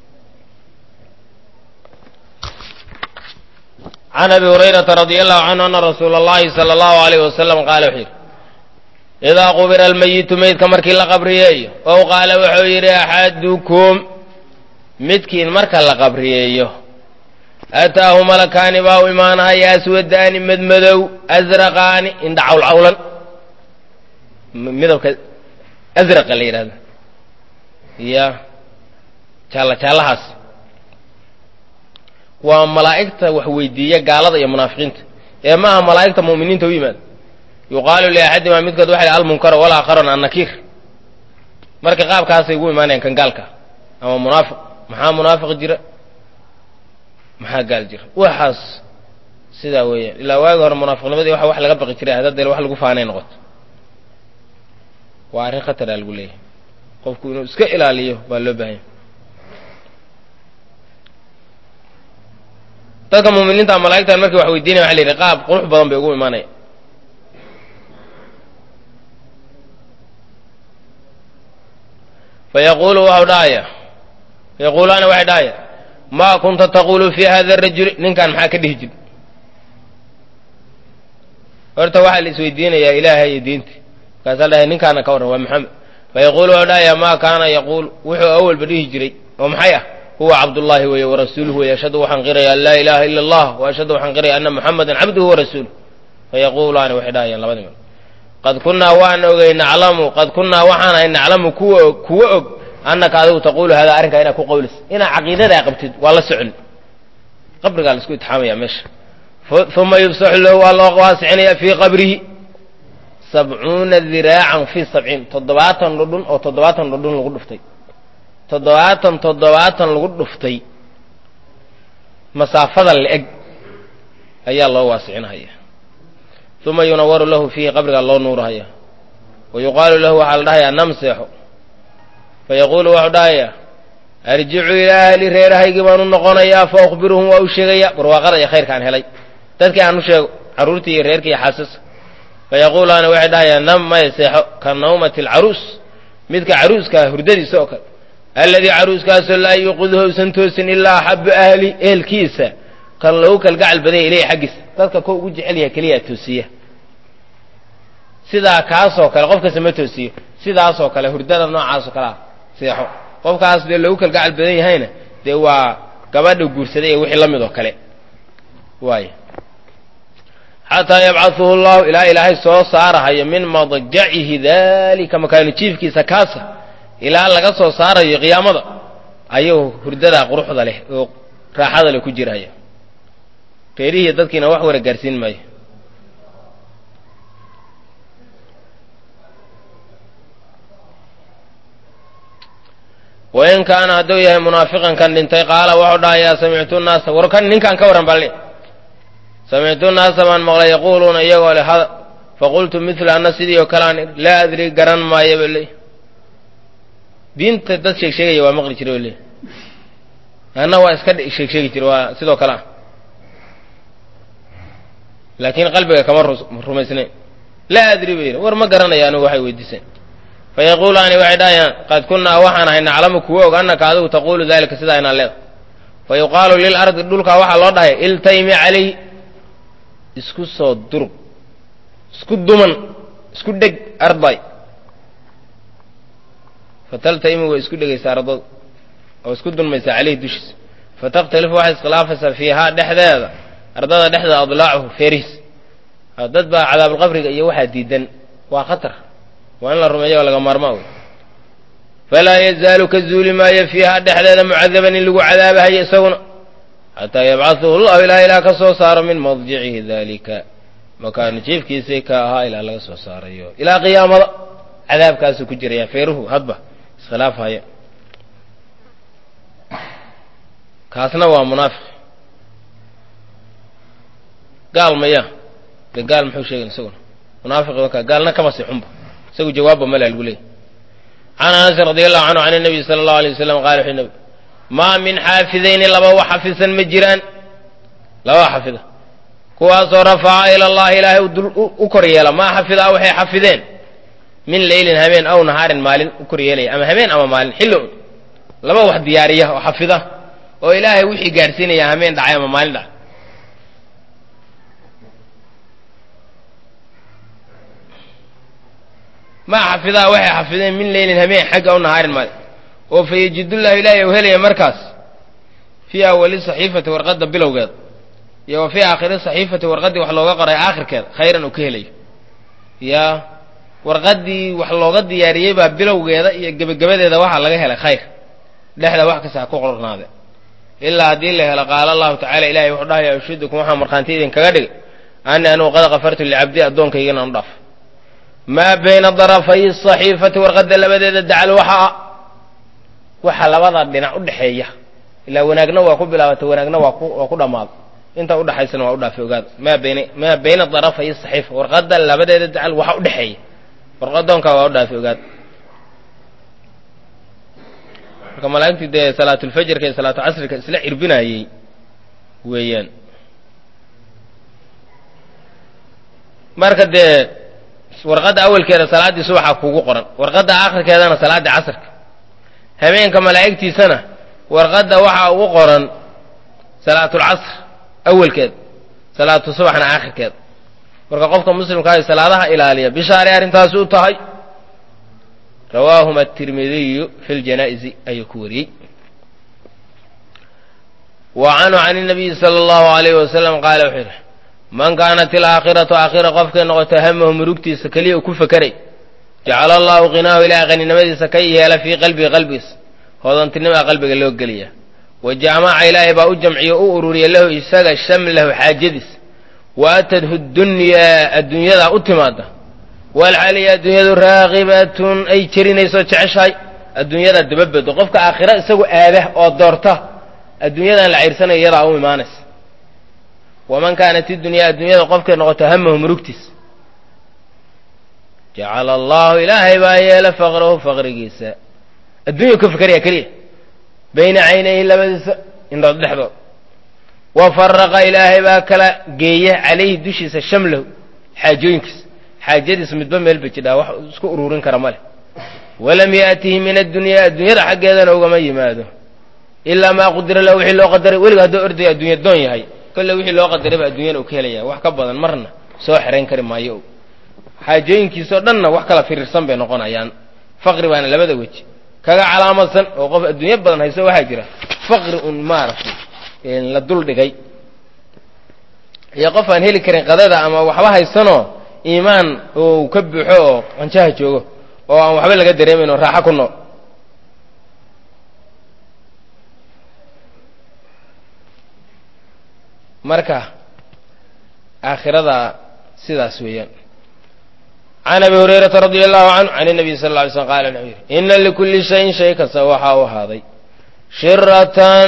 can abi hurayrata radia allahu canhu ana rasuula allahi sala allahu alayh wasalam qaala wuxuu yidhi idaa qubira almayitu meydka markii la qabriyeeyo ow qaala wuxuu yidhi axadukum midkiin marka la qabriyeeyo ataahu malakaani baa u imaanahaya aswadaani madmadow asraqaani indha cawlcawlan midabka asraqa la yidhahda ya jaalla jaallahaas waa malaa'igta wax weydiiya gaalada iyo munaafiqiinta ee maaha malaa'igta mu'miniinta u yimaada yuqaalu liaxadimaa midkood waxa yidhi almunkara walaakharun annakiir marka qaabkaasay ugu imaanayaan kan gaalka ama munaafiq maxaa munaafiq jira maxaa gaal jira waxaas sidaa weeyaan ilaa waagi hore munaafiqnimadii waxa wax laga baqi jiray hadda wax lagu faanay noqoto waa arrin khatar ah lagu leeyahay qofku inuu iska ilaaliyo baa loo baahan yahay dadka muuminiinta malaa'igtan markii wax weydiinaya waxa la yidhi qaab qurux badan bay ugu imaanaya fayaquulu waxau dhahaya fayaquulaana waxay dhahaya maa kunta taqulu fi hada arajuli ninkan maxaa ka dhihi jir horta waxaa la isweydiinayaa ilaahay iyo diinta markaasaa dhahay ninkaana ka warran waa maxamed fayaquulu waxau dhahaya maa kaana yaquul wuxuu awalba dhihi jiray oo maxay ah huwa cabdullaahi weeye warasuuluhu weeye ashhadu waxaan qiraya an laa ilaaha ila allah wa ashhadu waxaan qiraya anna muxamadan cabduhu warasuuluh fayaquulaani waxay dhahayaan labadii mal qad kunnaa waan ogay naclamu qad kunnaa waxaan ahay naclamu kuwa og kuwa og annaka adigu taquulu hadaa arrinkaa inaad ku qawlis inaad caqiidadaa qabtid waa la socon qabrigaa la isku itixaamaya meesha uma yufsaxu lahu waa loo waasicinaya fii qabrihi sabcuuna diraacan fii sabciin toddobaatan dhudhun oo toddobaatan dhudhun lagu dhuftay toddobaatan toddobaatan lagu dhuftay masaafada la-eg ayaa loo waasicinahaya uma yunawaru lahu fiihi qabrigaa loo nuurahaya wa yuqaalu lahu waxaa la dhahayaa nam seexo fayaquulu waxau dhahayaa arjicu ilaa ahli reerahaygii baan u noqonayaa fa ukhbiruhum waa u sheegayaa barwaaqada iyo khayrkaan helay dadkii aan u sheego carruurtii iyo reerkii iyo xaasaska fayaquulaana waxay dhahayaan nam maya seexo ka nawmati alcaruus midka caruuskaa hurdadiisa oo kale alladii caruuskaasoo laa yuuqiduhu usan toosin ilaa axabu ahli ehelkiisa kan lagu kalgacal badanya ileyhi xaggiisa dadka ko ugu jecel yahay keliyaa toosiya sidaa kaasoo kale qof kasta ma toosiyo sidaasoo kale hurdada noocaasoo kale ah seexo qofkaas dee lagu kalgacal badan yahayna dee waa gabadha guursaday ee wixii la mid oo kale waay xataa yabcahuhu llahu ilaa ilaahay soo saarahayo min madjacihi dalika makaanu jiifkiisa kaasa ilaa laga soo saarayo qiyaamada ayuu hurdadaa quruxda leh oo raaxada leh ku jiraya reerihii dadkiina wax wara gaarsiin maayo wain kaana hadduu yahay munaafiqan kan dhintay qaala waxau dhahayaa samictu naasa war kan ninkaan ka warran balle samictu naasa baan maqlay yaquuluuna iyagoo leh hada faqultu mila anna sidii oo kale aan laa adri garan maayo ba le diinta dad sheeg sheegaya waa maqli jiray o le anna waa iska sheeg sheegi jiray waa sidoo kale ah laakiin qalbiga kama rumaysnayn laa adri bay yidhi war ma garanaya anigu waxay weydiiseen fayaquulaani waxay dhahayaan qad kunnaa waxaan ahay naclamu kuwa og annaka adigu taquulu dalika sidaa inaan leeda fa yuqaalu lilardi dhulkaa waxaa loo dhahaya iltaymi calayh isku soo durug isku duman isku dheg arday fataltaymi way isku dhegaysaa ardada oo isku dulmaysaa caleyhi dushiisa fatakhtalifu waxay iskhilaafaysaa fiihaa dhexdeeda ardada dhexdeeda adlaacuhu feerihiis dad baa cadaabulqabriga iyo waxaa diidan waa khatar waa in la rumeeyo oo laga maarmaa wey falaa yazaalu ka zuuli maayo fiihaa dhexdeeda mucadaban in lagu cadaabahayo isaguna xataa yabcahuhu llahu ilaa ilaa ka soo saaro min madjicihi dalika makaanu jiifkiisii ka ahaa ilaa laga soo saarayo ilaa qiyaamada cadaabkaasuu ku jiraya feeruhu hadba iskhilaafhaya kaasna waa munaafiq gaal maya de gaal muxuu sheegay isaguna munaafiq waka gaalna kama sii xunba isagu jawaabba mala lagu leeyay can anas radi allahu canhu can الnabiy salى اllahu alيه wasalam qaala wuxuu nabi maa min xaafidayni laba wax xafisan ma jiraan laba xafida kuwaasoo rafaca ila allahi ilaahay u kor yeela maa xafidaa waxay xafideen min leylin habeen aw nahaarin maalin u kor yeelaya ama habeen ama maalin xillo laba wax diyaariya oo xafida oo ilaahay wixii gaadhsiinaya habeen dhacay ama maalin dhacay maa xafidaa waxay xafideen min leylin habeen xagga aw nahaarin maalin oo fa yajidullahu ilaahay u helaya markaas fii awali saxiifati warqadda bilowgeeda iyo wa fii aakhiri saxiifati warqaddii wax looga qoray aakhirkeeda khayran uu ka helayo yaa warqaddii wax looga diyaariyey baa bilowgeeda iyo gebagabadeeda waxaa laga helay khayr dhexda wax kasta ha ku qornaade ilaa haddii la helo qaala allahu tacala ilahay wuxuu dhahaya ushidukum waxaa markhaanti idinkaga dhigay ani anugu qad kafartu licabdi addoonkaygana anu dhaaf maa bayna darafay saxiifati warqadda labadeeda dacal waxaa waxa labada dhinac u dhexeeya ilaa wanaagna waa ku bilaabatay wanaagna waa ku waa ku dhammaad inta u dhaxaysana waa u dhaafay ogaad maa bayna maa bayna darafay saxiifa warqadda labadeeda dacal waxa u dhaxeeya warqadoonka waa u dhaafay ogaad marka malaa'igtii dee salaatul fajrka iyo salaatu casrika isla cirbinayay weeyaan marka dee warqadda awalkeeda salaaddii subaxa kugu qoran warqadda aakhirkeedana salaaddii casrka habeenka malaa'igtiisana warqadda waxaa ugu qoran salaatul casr awalkeed salaatu subaxna aakhirkeed marka qofka muslimka ah salaadaha ilaaliya bishaare arrintaasi u tahay rawaahuma at-tirmidhi fi al-janaa'iz ay ku wariyay wa anhu an an-nabiy sallallahu alayhi wa sallam qaala wuxuu man kaanat al-aakhiratu aakhira qofka noqoto hamahu murugtiisa kaliya ku fakaray jacala allahu qinaahu ilaa qaninimadiisa ka yeela fii qalbi qalbis hodantinima qalbiga loo geliya wa jamaca ilaahi baa u jamciyo u ururiya lahu isaga shamlahu xaajadiis wa atadhu ad-dunya adduunyada u timaada wal haliya adduunyadu raaqibatun ay jirinayso jeceshahay adduunyada dababado qofka aakhira isagu aada oo doorta adduunyadan la ciirsanayo iyada u iimaanaysa waman kaanat ad-dunya adduunyada qofka noqoto hamahu murugtiis jacala allahu ilaahay baa yeela faqrahu faqrigiisa adduunya ka fikriya kaliya bayna caynayhi labadiisa indhood dhexdood wa faraqa ilaahay baa kala geeya calayhi dushiisa shamlahu xaajooyinkiisa xaajadiisa midba meel ba jidhaa wax isku ururin kara male walam yaatihi min addunya adduunyada xaggeedana ugama yimaado ilaa maa qudira lahu wixii loo qadaray weliga hadduu ordaya adduunya doon yahay kolle wixii loo qadaray ba adduunyana uu ka helaya wax ka badan marna soo xerayn kari maayo xaajooyinkiisoo dhanna wax kala firirsan bay noqonayaan faqri baana labada weji kaga calaamadsan oo qof adduunyo badan hayso waxaa jira faqri un maaragtay la dul dhigay iyo qof aan heli karin qadada ama waxba haysanoo iimaan oo ka buuxo oo qanjaha joogo oo aan waxba laga dareemin oo raaxo ku nool marka aakhirada sidaas weeyaan can abi hurayrata radia allahu canhu can الnabiy sal lla alay slm qala wuxuu yidhi ina likulli shayin shay kasta waxaa u ahaaday shiratan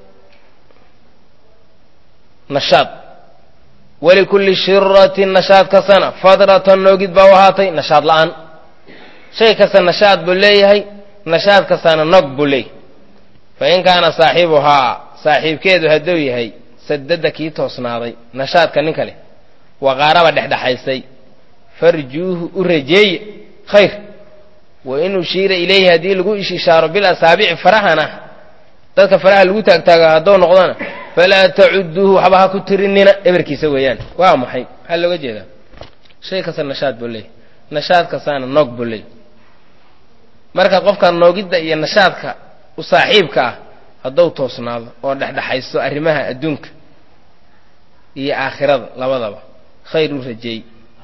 nashaad walikulli shiratin nashaad kastana fadratan noogid baa u ahaatay nashaad la'aan shay kasta nashaad buu leeyahay nashaad kastana nog buu leeyahay fain kaana saaxibuhaa saaxiibkeedu hadduu yahay sadada kii toosnaaday nashaadka nin kale waqaaraba dhexdhexaysay farjuuhu u rajeeye khayr wa in ushiira ilayhi haddii lagu ishaaro bil asaabici farahana dadka faraha lagu taagtaaga hadduu noqdona falaa tacuduuhu waxba ha ku tirinina eberkiisa weeyaan waa maxay maxaa looga jeedaa shay kasta nashaad buu leeyahy nashaad kastaana noog buu leeyahy marka qofka noogidda iyo nashaadka u saaxiibka ah hadduu toosnaado oo dhexdhexaysto arrimaha adduunka iyo aakhirada labadaba khayr u rajeey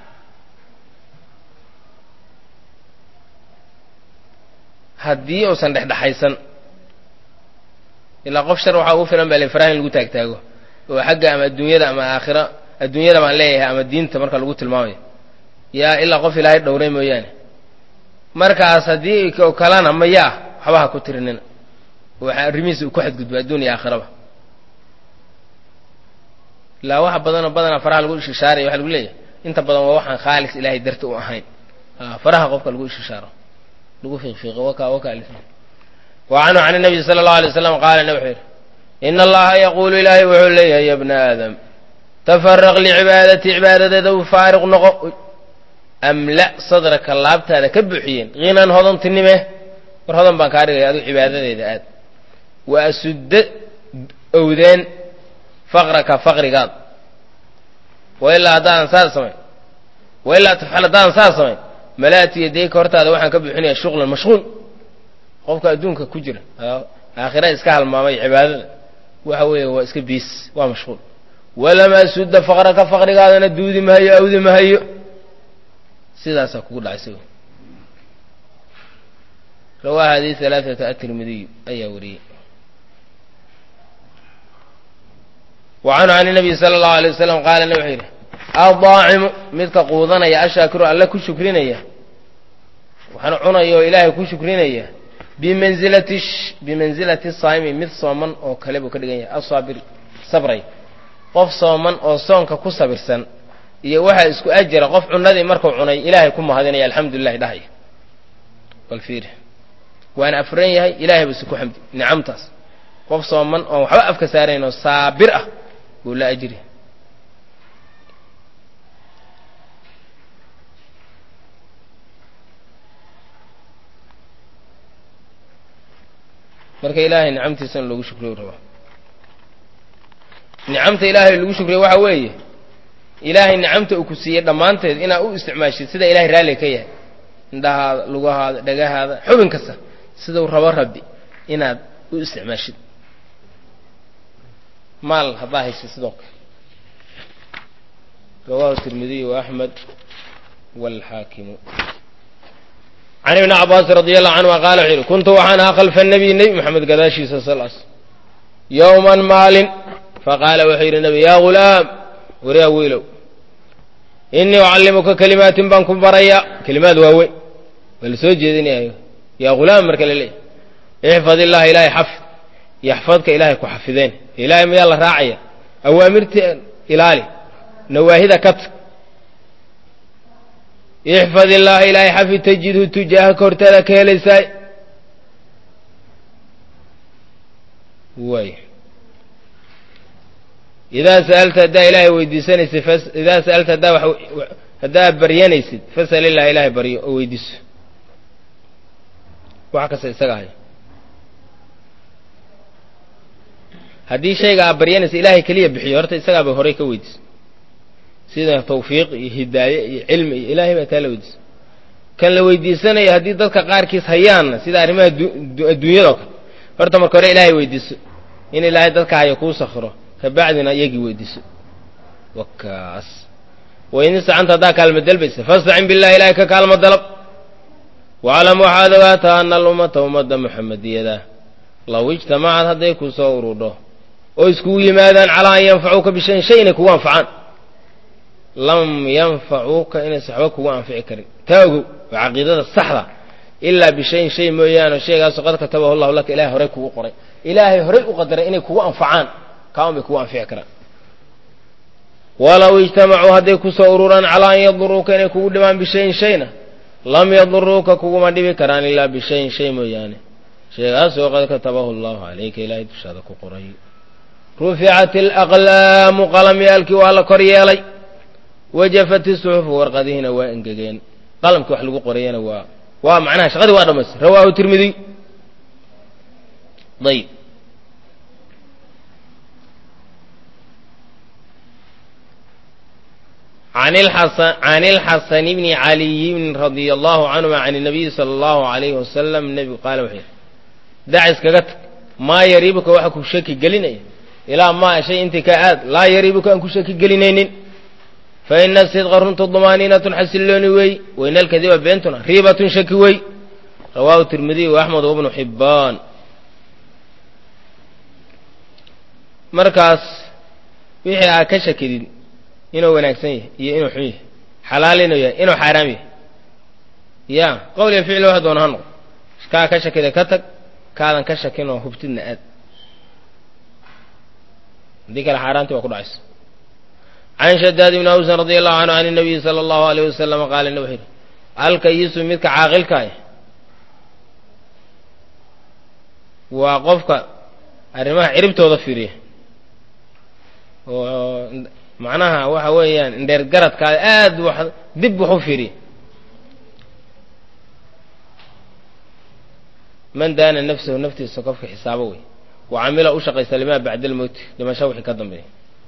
haddii uusan dhexdhexaysan ilaa qof shar waxaa ugu filan baa le faraha in lagu taagtaago oo xagga ama adduunyada ama aakhira adduunyada baan leeyahay ama diinta marka lagu tilmaamayo yaa ilaa qof ilaahay dhowray mooyaane markaas haddii kalena mayaa waxba ha ku tirinina waxaa arrimihiisa uu ku xadgudba adduun iyo aakhiraba ilaa waxa badanoo badanaa faraha lagu ishishaaraya waxa lagu leeyahay inta badan waa waxaan khaalis ilaahay darti u ahayn faraha qofka lagu ishishaaro lagu fiiqiiqo waka waka وعنه عن النبي صلى الله عليه وسلم قال نوحير إن الله يقول إلهي وحول لي يا ابن آدم تفرق لعبادتي عبادة ذو فارق نقو أملأ صدرك اللابت هذا كبحيين غنى هضم تنمه ورهضم بانكاري هذا عبادة ذي آد وأسد أوذين فقرك فقر قاد وإلا دان ساسمي وإلا تفعل دان ساسمي ملاتي يديك ورتا هذا وحن كبحيين الشغل المشغول qofka adduunka ku jira aakhira iska halmaamay cibaadada waxa weeye waa iska biis waa mashquul walama sudda faqraka faqrigaadana duudi mahayo awdi mahayo sidaasaa kugu dhacaysa rawaa hadii alaaata at-tirmidhi ayaa wariyey وعنه عن النبي صلى الله عليه وسلم قال wuxuu yidhi الضاacم midka quudanaya ashaakiru alla ku shukrinaya waxaan cunaya oo ilaahay ku shukrinaya bimanzilati bimanzilati saayimi mid sooman oo kale buu ka dhigan yahay asaabir sabray qof sooman oo soonka ku sabirsan iyo waxa isku ajira qof cunadii markuu cunay ilaahay ku mahadinaya alxamdulillaah dhahay bal fiir waan afran yahay ilaahay buu ku xamdi nicamtaas qof sooman oo waxba afka saarayno saabir ah buu la ajri marka ilaahay nicamtiisa lagu shukriyo raba nicamta ilaahay lagu shukriyo waxa weeye ilaahay nicamta uu ku siiyay dhamaanteed inaa u isticmaashid sida ilaahay raali ka yahay indhahaada lugahaada dhagahaada xubin kasta sida uu rabo rabbi inaad u isticmaashid maal haddaa haysid sidoo kale rawaahu tirmidiy wa axmed waalxaakimu can ibni cabbaas radi allahu canhuma qaala wuxuu yihi kuntu waxaan ahaa khalfa nabiy nebi moxamed gadaashiisa salas yowman maalin faqaala wuxuu yidhi nebi yaa ghulaam waryaa wiilow innii ucallimuka kalimaatin baan ku barayaa kelimaad waaweyn waa la soo jeedinayo yaa ghulaam marka la leeyahy ixfad illaha ilaahay xafid yaxfadka ilaahay ku xafideen ilaahay mayaa la raacaya awaamirta ilaali nawaahida ka tag ixfad illaaha ilaahay xafid tajidhu tujaahaka hortaada ka helaysaay way idaa sa'alta haddaa ilaahay weydiisanaysid idaa sa'alta haddaa wax haddaa baryanaysid fasal illaha ilaahay baryo oo weydiiso wax kasta isaga haya haddii shayga aad baryanaysa ilaahay keliya bixiyo horta isagaaba horay ka weydiiso sida tawfiiq iyo hidaaye iyo cilmi iyo ilaahay baa taa la weydiiso kan la weydiisanaya haddii dadka qaarkiis hayaanna sida arrimaha adduunyadao kale horta marka hore ilaahay weydiiso in ilaahay dadka hayo kuu sakhiro kabacdina iyagii weydiiso wakaas wain istacanta haddaa kaalma dalbaysa fastacin billahi ilaahay ka kaalmo dalab waclam waxaad ogaataa ana alummata ummadda muxamadiyada low ijtamacad hadday ku soo urudho oo iskugu yimaadaan calaa an yanfacuuka bishayin shay inay kugu anfacaan lam yanfacuuka inaysa waxba kugu anfici karin taa ogow waa caqiidada saxda ilaa bishayin shay mooyaane shaygaaso qad katabahu allahu laka ilahay horay kugu qoray ilaahay horay u qadaray inay kugu anfacaan kaa un bay kugu anfici karaan walow ijtamacuu hadday ku soo ururaan calaa an yaduruuka inay kugu dhibaan bishayin shayna lam yaduruuka kuguma dhibi karaan ilaa bishayin shay mooyaane shaygaasoo qad katabahu allahu calayka ilaahay dushaada ku qoray ruficat alaqlaamu qalamyaalkii waa la kor yeelay wajafat isuxufu warqadihiina waa engegeen qalamkii wax lagu qorayana waa waa macnaha shaqadii waa dhamaystay rawaahu tirmidiy ayb can ilxasan bni caliyin radia allahu canhuma can nabiyi sala allahu alayhi wasalam nebigu qaala wuxuu yidhi dac iskaga tag maa yariibuka waxa ku shaki gelinaya ilaa maa shay intii ka aad laa yariibuka aan ku shaki gelinaynin fa ina sidqa runtu dumaaniinatun xasillooni wey wayna alkadiba beentuna riibatun shaki wey rawaahu tirmidiy wa axmed wabnu xibbaan markaas wixii aa ka shakidid inuu wanaagsan yahay iyo inuu xun yahay xalaal inuu yahay inuu xaaraam yahay ya qowl iyo ficil wax doona ha noqdo kaa ka shakida ka tag kaadan ka shakin oo hubtidna aad haddii kale xaaraantii waa ku dhacayso can shadaad ibni awsan radia allahu canhu can nabiyi sala allahu alayh wasalam qaala ina wuxuu yidhi alkayisu midka caaqilkaah waa qofka arrimaha ciribtooda fiiriya oo macnaha waxa weeyaan indheer garadkaada aad wax dib wax u fiiriya man daana nafsahu naftiisa qofka xisaabo wey wa camila u shaqaysa limaa bacda almowti dhimasho wixii ka dambeeya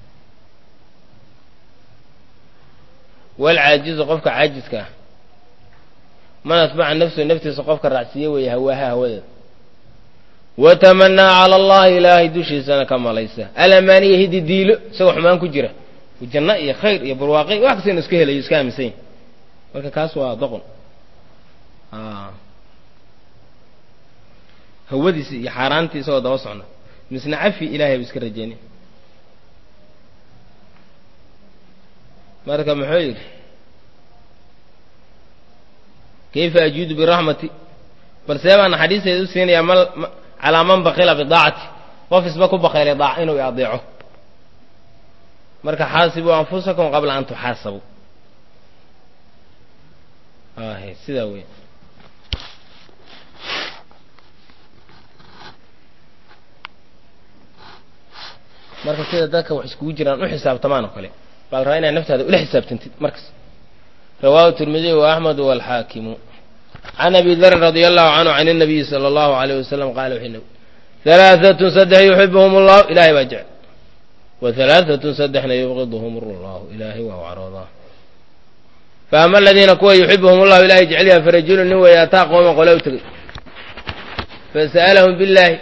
walcaajizu qofka caajiska ah man atbaca nafsahu naftiisa qofka raacsiiye weeye hawaaha hawadeeda watamanaa cala allahi ilaahay dushiisana ka malaysa alamaaniya hidi diilo isagoo xumaan ku jira janno iyo khayr iyo barwaaqay wax kasta inu iska helayo iska aaminsan yahy marka kaas waa doqon hawadiisi iyo xaaraantii isagoo daba socna misna cafi ilahay ba iska rajeynay marka muxuu yidhi kayfa ajuudu biraxmati bal seebaan xadiiseedu siinaya mal calaa man bakila bidaacati qof isba ku bakhaylay daac inuu adeeco marka xaasibu anfusakum qabla an tuxaasabu ah sidaa wey marka sida dadka wax iskugu jiraan u xisaabtamaan oo kale bal raa inaa naftaada ula xisaabtantid markas rawaahu tirmidhi wa axmed wal xaakimu can abi darin radia allahu canhu can الnabiyi salى allahu alayh wasalam qaala wuxuu halaaثatun saddex yuxibuhum allahu ilaahay baa jecel wa halaaثatun saddexna yubqiduhum allahu ilaahay waa caroodaa faama aladiina kuwa yuxibuhum allahu ilahay jecel yaha farajulu nin weeye ataa qooman qole u tegey fasa'alahum billaahi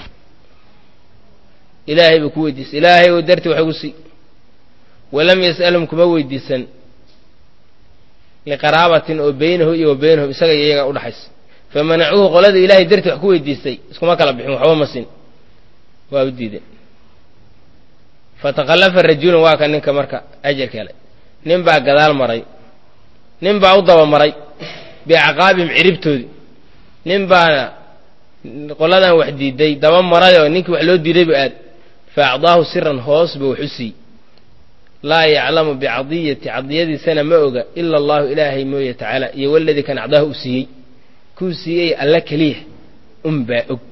ilaahay buu ku weydiisay ilaahay oo dartii wax ugu sii walam yas'alhum kuma weydiisan liqaraabatin oo baynahu iyo wa baynahum isaga iyo iyaga udhaxaysa famanacuuhu qolada ilaahay dartii wax ku weydiistay iskuma kala bixin waxba ma siin waa u diideen fataqallafa rajulun waa ka ninka marka ajarka helay nin baa gadaal maray nin baa u daba maray biacqaabihim ciribtoodii nin baana qoladan wax diiday daba maray oo ninkii wax loo diiday bu aad faacdaahu siran hoos ba wax u siiyey laa yaclamu bicadiyati cadiyadiisana ma oga ila allahu ilaahay mooye tacaala iyo waladii kan acdaahu u siiyey kuu siiyey alla keliya un baa og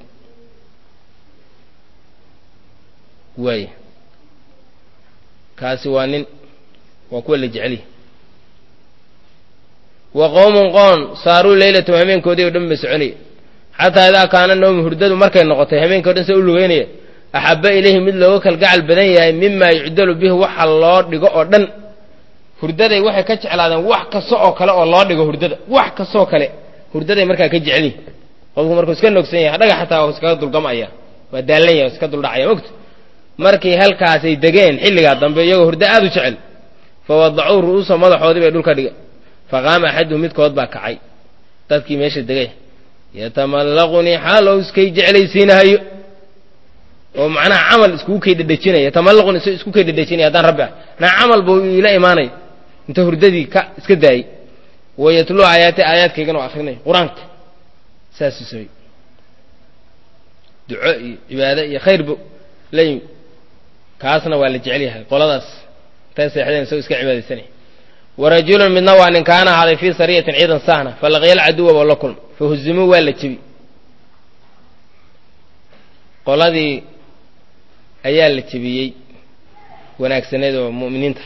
waaya kaasi waa nin waa kuwa la jeceliy wa qowmun qoon saaruu leylatahum habeenkoodii o dhan ba soconaya xataa idaa kaana nawmu hurdadu markay noqotay habeenkii o dhan se u lugeynaya axabba ilayhi mid looga kalgacal badan yahay mimaa yucdalu bihi waxa loo dhigo oo dhan hurdaday waxay ka jeclaadeen wax kasta oo kale oo loo dhigo hurdada wax kastoo kale hurdaday markaa ka jecelyihin qofku markuu iska nogsan yahay dhagax xataa waa iskaga dulgamaya waa daallan yahay iska duldhacaya mogta markii halkaasay degeen xilligaa dambe iyagoo hurdo aad u jecel fa wadacuu ru'uusa madaxoodii bay dhulka dhigeen faqaama axaduhum midkood baa kacay dadkii meesha degay yatamallaqunii xaalow iskay jeclaysiinahayo oo macnaha camal iskugu kay dhedhejinaya yatamallaqun is isku kay dhedhejinaya haddaan rabbi ah naa camal buu iila imaanaya inta hurdadii ka iska daayey wayatluu aayaati aayaadkaygana oo akrinaya qur-aanka saasuu samey duco iyo cibaado iyo khayrbu la yimi kaasna waa la jecel yahay qoladaas intay seexdeen isagoo iska cibaadaysanaya warajulun midna waa nin kaana ahaaday fii sariyatin ciidan sahna falaqiyal caduwa boo la kulma fahuzimuu waa la jebi qoladii ayaa la jebiyey wanaagsaneed oo mu'miniinta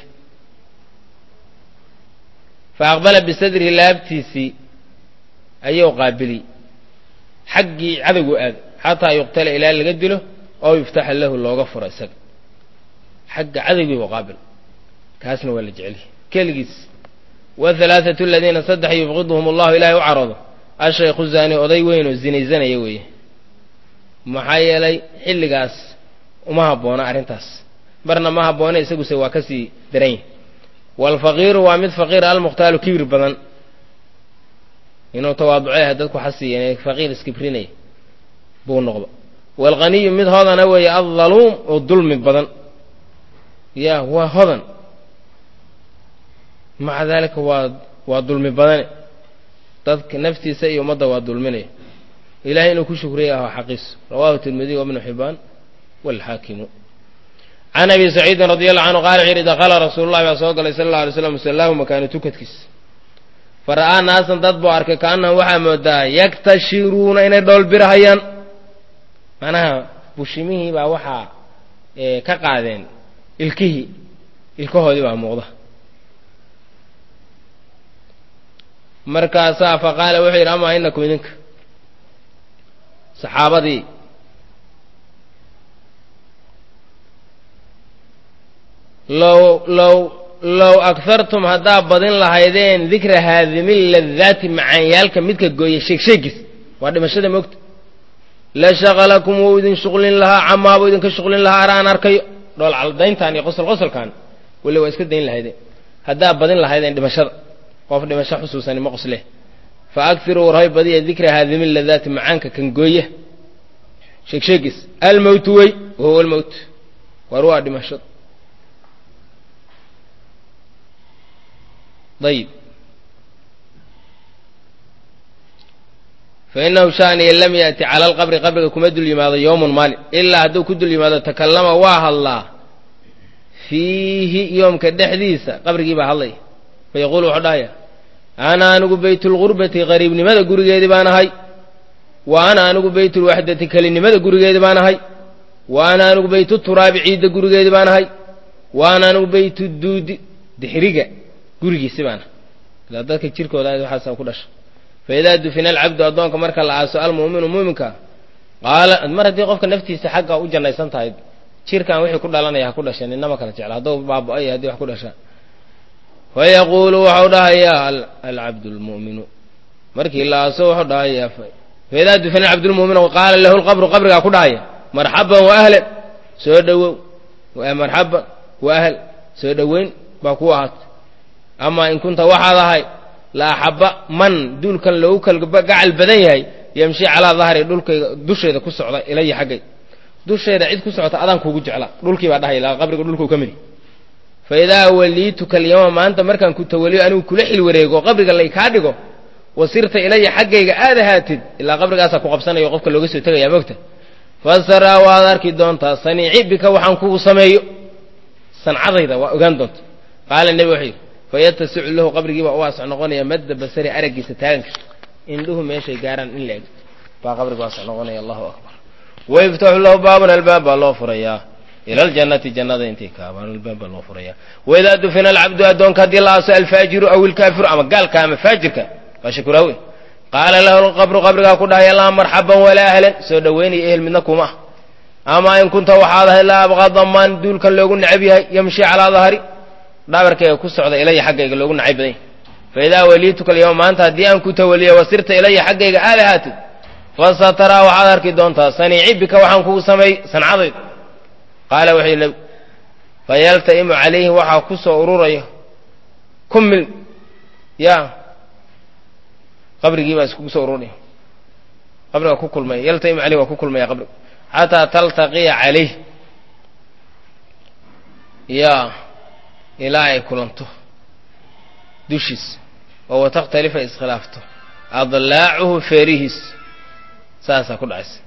fa aqbala bisadrihi laabtiisii ayuu qaabiliy xaggii cadowgu aada xataa yuqtala ilaa laga dilo oo yuftaxa lahu looga furo isaga xagga cadowgii u qaabil kaasna waa la jeceliy keligiis wahalaaثatu aladiina saddex yubqiduhum allahu ilaahay u caroodo ashaykhu zaani oday weyn oo zinaysanaya weeye maxaa yeelay xilligaas uma habboona arrintaas marna ma habboona isaguse waa ka sii daran yahy waalfaqiiru waa mid faqiir almukhtaalu kibir badan inuu tawaaduco yahay dadku xasiya inay faqiir iskibrinaya buu noqdo waalghaniyu mid hodana weeye addaluum oo dulmi badan ya waa hodan maca daalika waa waa dulmi badane dadka naftiisa iyo ummadda waa dulminaya ilahay inuu ku shukriya aho xaqiis rawahu tirmidiy wabnu xibaan waalxaakimu can abi saciidin radi allahu canhu qaala wuxu yidhi dakala rasuulu llahi baa soo galay sala alla alay slam musallaahu makaana tukadkiis fara'aa naasan dad buu arkay kaannahum waxaa moodaa yaktashiruuna inay dhoolbirahayaan macnaha bushimihii baa waxaa ka qaadeen ilkihii ilkahoodii baa muuqda markaasaa faqaala wuxuu yidhi amaa inakum idinka saxaabadii low low low aghartum haddaa badin lahaydeen dikra haadimi ladaati macaanyaalka midka gooya sheeg sheegis waa dhimashada moogta la shaqalakum wou idin shuqlin lahaa camaabuu idinka shuqlin lahaa ara aan arkayo dhool caldayntaan iyo qosol qosolkaan weli waa iska dayn lahaydeen haddaa badin lahaydeen dhimashada qof dhimasho xusuusani ma qosleh fa agiruu warhoy badiya dikra haadimi ladaati macaanka kan gooya sheeg sheegis almowtu wey wahuwa almowt war waa dhimashada ayib fainahu shaaniya lam yaati cala alqabri qabriga kuma dul yimaado yowmun maalin ilaa hadduu ku dul yimaado takallama waa hadlaa fiihi yoomka dhexdiisa qabrigii baa hadlaya fayaquulu wuxuu dhahaya ana anigu baytulgurbati qariibnimada gurigeedii baan ahay wa ana anigu baytulwaxdati kelinimada gurigeedii baan ahay wa ana anigu baytuturaabi ciidda gurigeedii baan ahay wa ana anigu baytuduudi dixriga gurigiisi baan ahay ilaa dadka jirkooda waxaasa ku dhasha faidaa dufina alcabdu addoonka marka la aaso almu'minu muuminka qaala mar haddii qofka naftiisa xagga u jannaysan tahay jirkan wixii ku dhalanaya ha ku dhasheen inama kala jecla hadduu baaba-ay haddii wax ku dhashaan fayaquulu waxau dhahayaa alcabdu lmu'minu markii la aaso waxau dhahayaa faidaa dufina alcabdulmu'minu qaala lahu lqabru qabrigaa ku dhahaya marxaban wa ahlan soo dhowow marxaban wa ahl soo dhoweyn baa ku ahaatay amaa in kunta waxaad ahay la axabba man duulkan loogu kalgacal badan yahay yamshi calaa dahri dhulkayga dusheeda ku socda ilaya xaggay dusheeda cid ku socota adaan kuugu jeclaa dhulkii baa dhahaya qabriga dhulkuu ka midi fa idaa waliituka alyawma maanta markaan ku tawaliyo anigu kula xil wareego qabriga lay kaa dhigo wasirta ilaya xaggayga aad ahaatid ilaa qabrigaasaa ku qabsanayo qofka looga soo tegayaa mogta fasaraa waad arki doontaa saniici bika waxaan kugu sameeyo sancadayda waa ogaan doonta qaala nebi wuxuu yidhi fayatasicu lahu qabrigiibaa u waasac noqonaya madda basari araggiisa taaganka indhuhu meeshay gaaraan in la eg baa qabriga waasac noqonaya allahu akbar wayuftaxu lahu baaban albaab baa loo furayaa ila aljannati jannada intay kaabaan albaab baa loo furayaa waidaa dufina alcabdu addoonka haddii la aaso alfaajiru aw ilkaafiru ama gaalka ama faajirka waa shakuraawe qaala lahu lqabru qabrigaa ku dhahaya laa marxaban walaa ahlan soo dhoweynaya ehel midna kuma ah amaa in kunta waxaad ahay laa abqada man duulkan loogu necab yahay yamshi calaa dahri dhabarkayga ku socda ilaya xaggayga loogu nacay badan yahy fa idaa waliituka alyawma maanta haddii aan ku tawaliya wasirta ilaya xaggayga aad ahaatid fasataraa waxaad arki doontaa saniici bika waxaan kugu sameey sancadayd qaala wuxuu yidhi nebigu fayalta'imu calayhi waxaa ku soo ururaya kumil yaa qabrigii baa iskugu soo ururaya qabriga ku kulmaya yalta'imu calayhi waa ku kulmaya qabriga xataa taltaqiya calayh yaa ilaa ay kulanto dushiis oo watakhtalifa iskhilaafto adlaacuhu feerihiis saasaa ku dhacaysa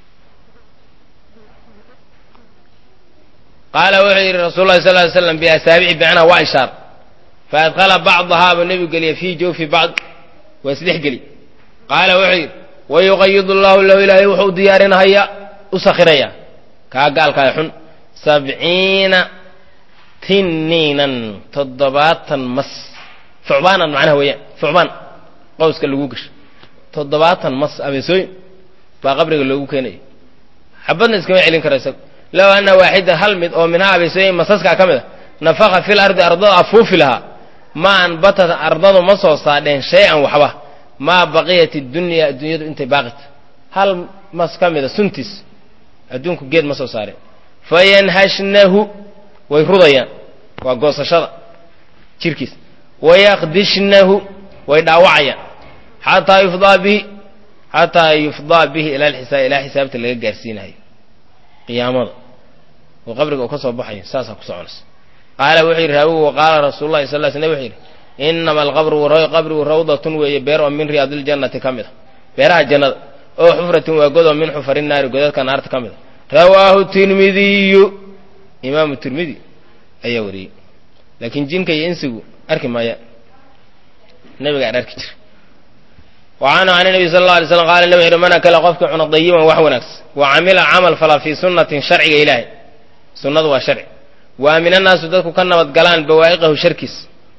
qaala wuxuu yidhi rasuulu llahi sal ly slam biasaabici bicnaa waa ishaar faadkhala bacdahaa buu nebigu geliya fii jawfi bacd waa isdhex geli qaala wuxuu yidhi wayuqayidu allahu lahu ilaahay wuxuu u diyaarinhayaa u sakhirayaa kaa gaalkaay xun sabciina tiniinan toddobaatan mas thucbaanan macnaha weeyaan thucbaan qowska lagu gasho toddobaatan mas abeesooyin baa qabriga loogu keenaya xabadna iskama celin karo isago low anna waaxidan hal mid oo minhaa abeesooyin masaskaa ka mid a nafaqa fil ardi ardada afuufi lahaa ma anbatat ardadu ma soo saadheen shay-an waxba maa baqiyat iddunya adduunyadu intay baaqita hal mas ka mida suntiis adduunku geed ma soo saareen fayanhashnahu way rudayaan waa goosashada jirkiis wayaqdishnahu way dhaawacayaan xataa yufdaa bihi xataa yufdaa bihi ila alxisaab ilaa xisaabta laga gaarsiinayo qiyaamada oo qabriga uu ka soo baxayo saasaa ku soconaysa qaala wuxuu yidhi raawigu waqaala rasuulu llahi sal ly sl wuxuu yidhi inama alqabru qabrigu rawdatun weeye beer oo min riyaadiljannati ka mid a beeraha jannada oo xufratin waa god oo min xufari naari godadka naarta ka mid a rawaahu tirmidiyu imaamu tirmidi ayaa wariyey laakiin jinka iyo insigu arki maayaan nebiga aan arki jira wa canhu can nabi sala alla alay slam qala nebi wuxu man akala qofka cuna dayiban wax wanaagsan wa camila camal fala fii sunnatin sharciga ilaahay sunnadu waa sharci wa aamina annaasu dadku ka nabad galaan bawaa'iqahu sharkiis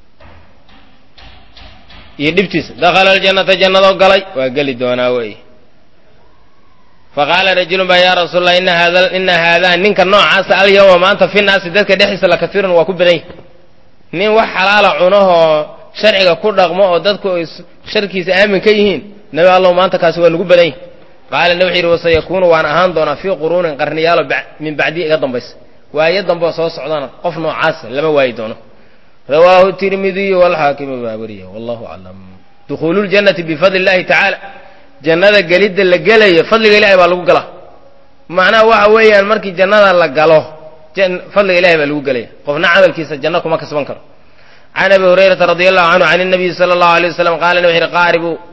iyo dhibtiisa dakhala aljannata jannadoo galay waa geli doonaa weeye faqaala rajulun baa yaa rasuul allah ina haada ina haadaa ninka noocaasa alyawma maanta fi naasi dadka dhexdiisa la katiirun waa ku badan yahy nin wax xalaala cunahoo sharciga ku dhaqmo oo dadku ay sharkiisa aamin ka yihiin nabi allow maanta kaasi waa nagu badan yahy qaala nabi wuxuu yidhi wasayakuunu waan ahaan doonaa fii quruunin qarniyaalo min bacdii iga dambaysa waayo dambe oo soo socdana qof noocaasa lama waayi doono rawaahu tirmidiyu walxaakimu baa wariya wallahu aclam dukhuulu ljannati bifadli illahi tacaala jannada gelidda la gelayo fadliga ilahay baa lagu galaa macnaha waxa weeyaan markii jannada la galo fadliga ilahay baa lagu gelaya qofna camalkiisa janno kuma kasban karo can abi hurayrata radi allahu canhu can inabiyi sala allahu alay wasalam qaala nabi wuxu yidhi qaaribuu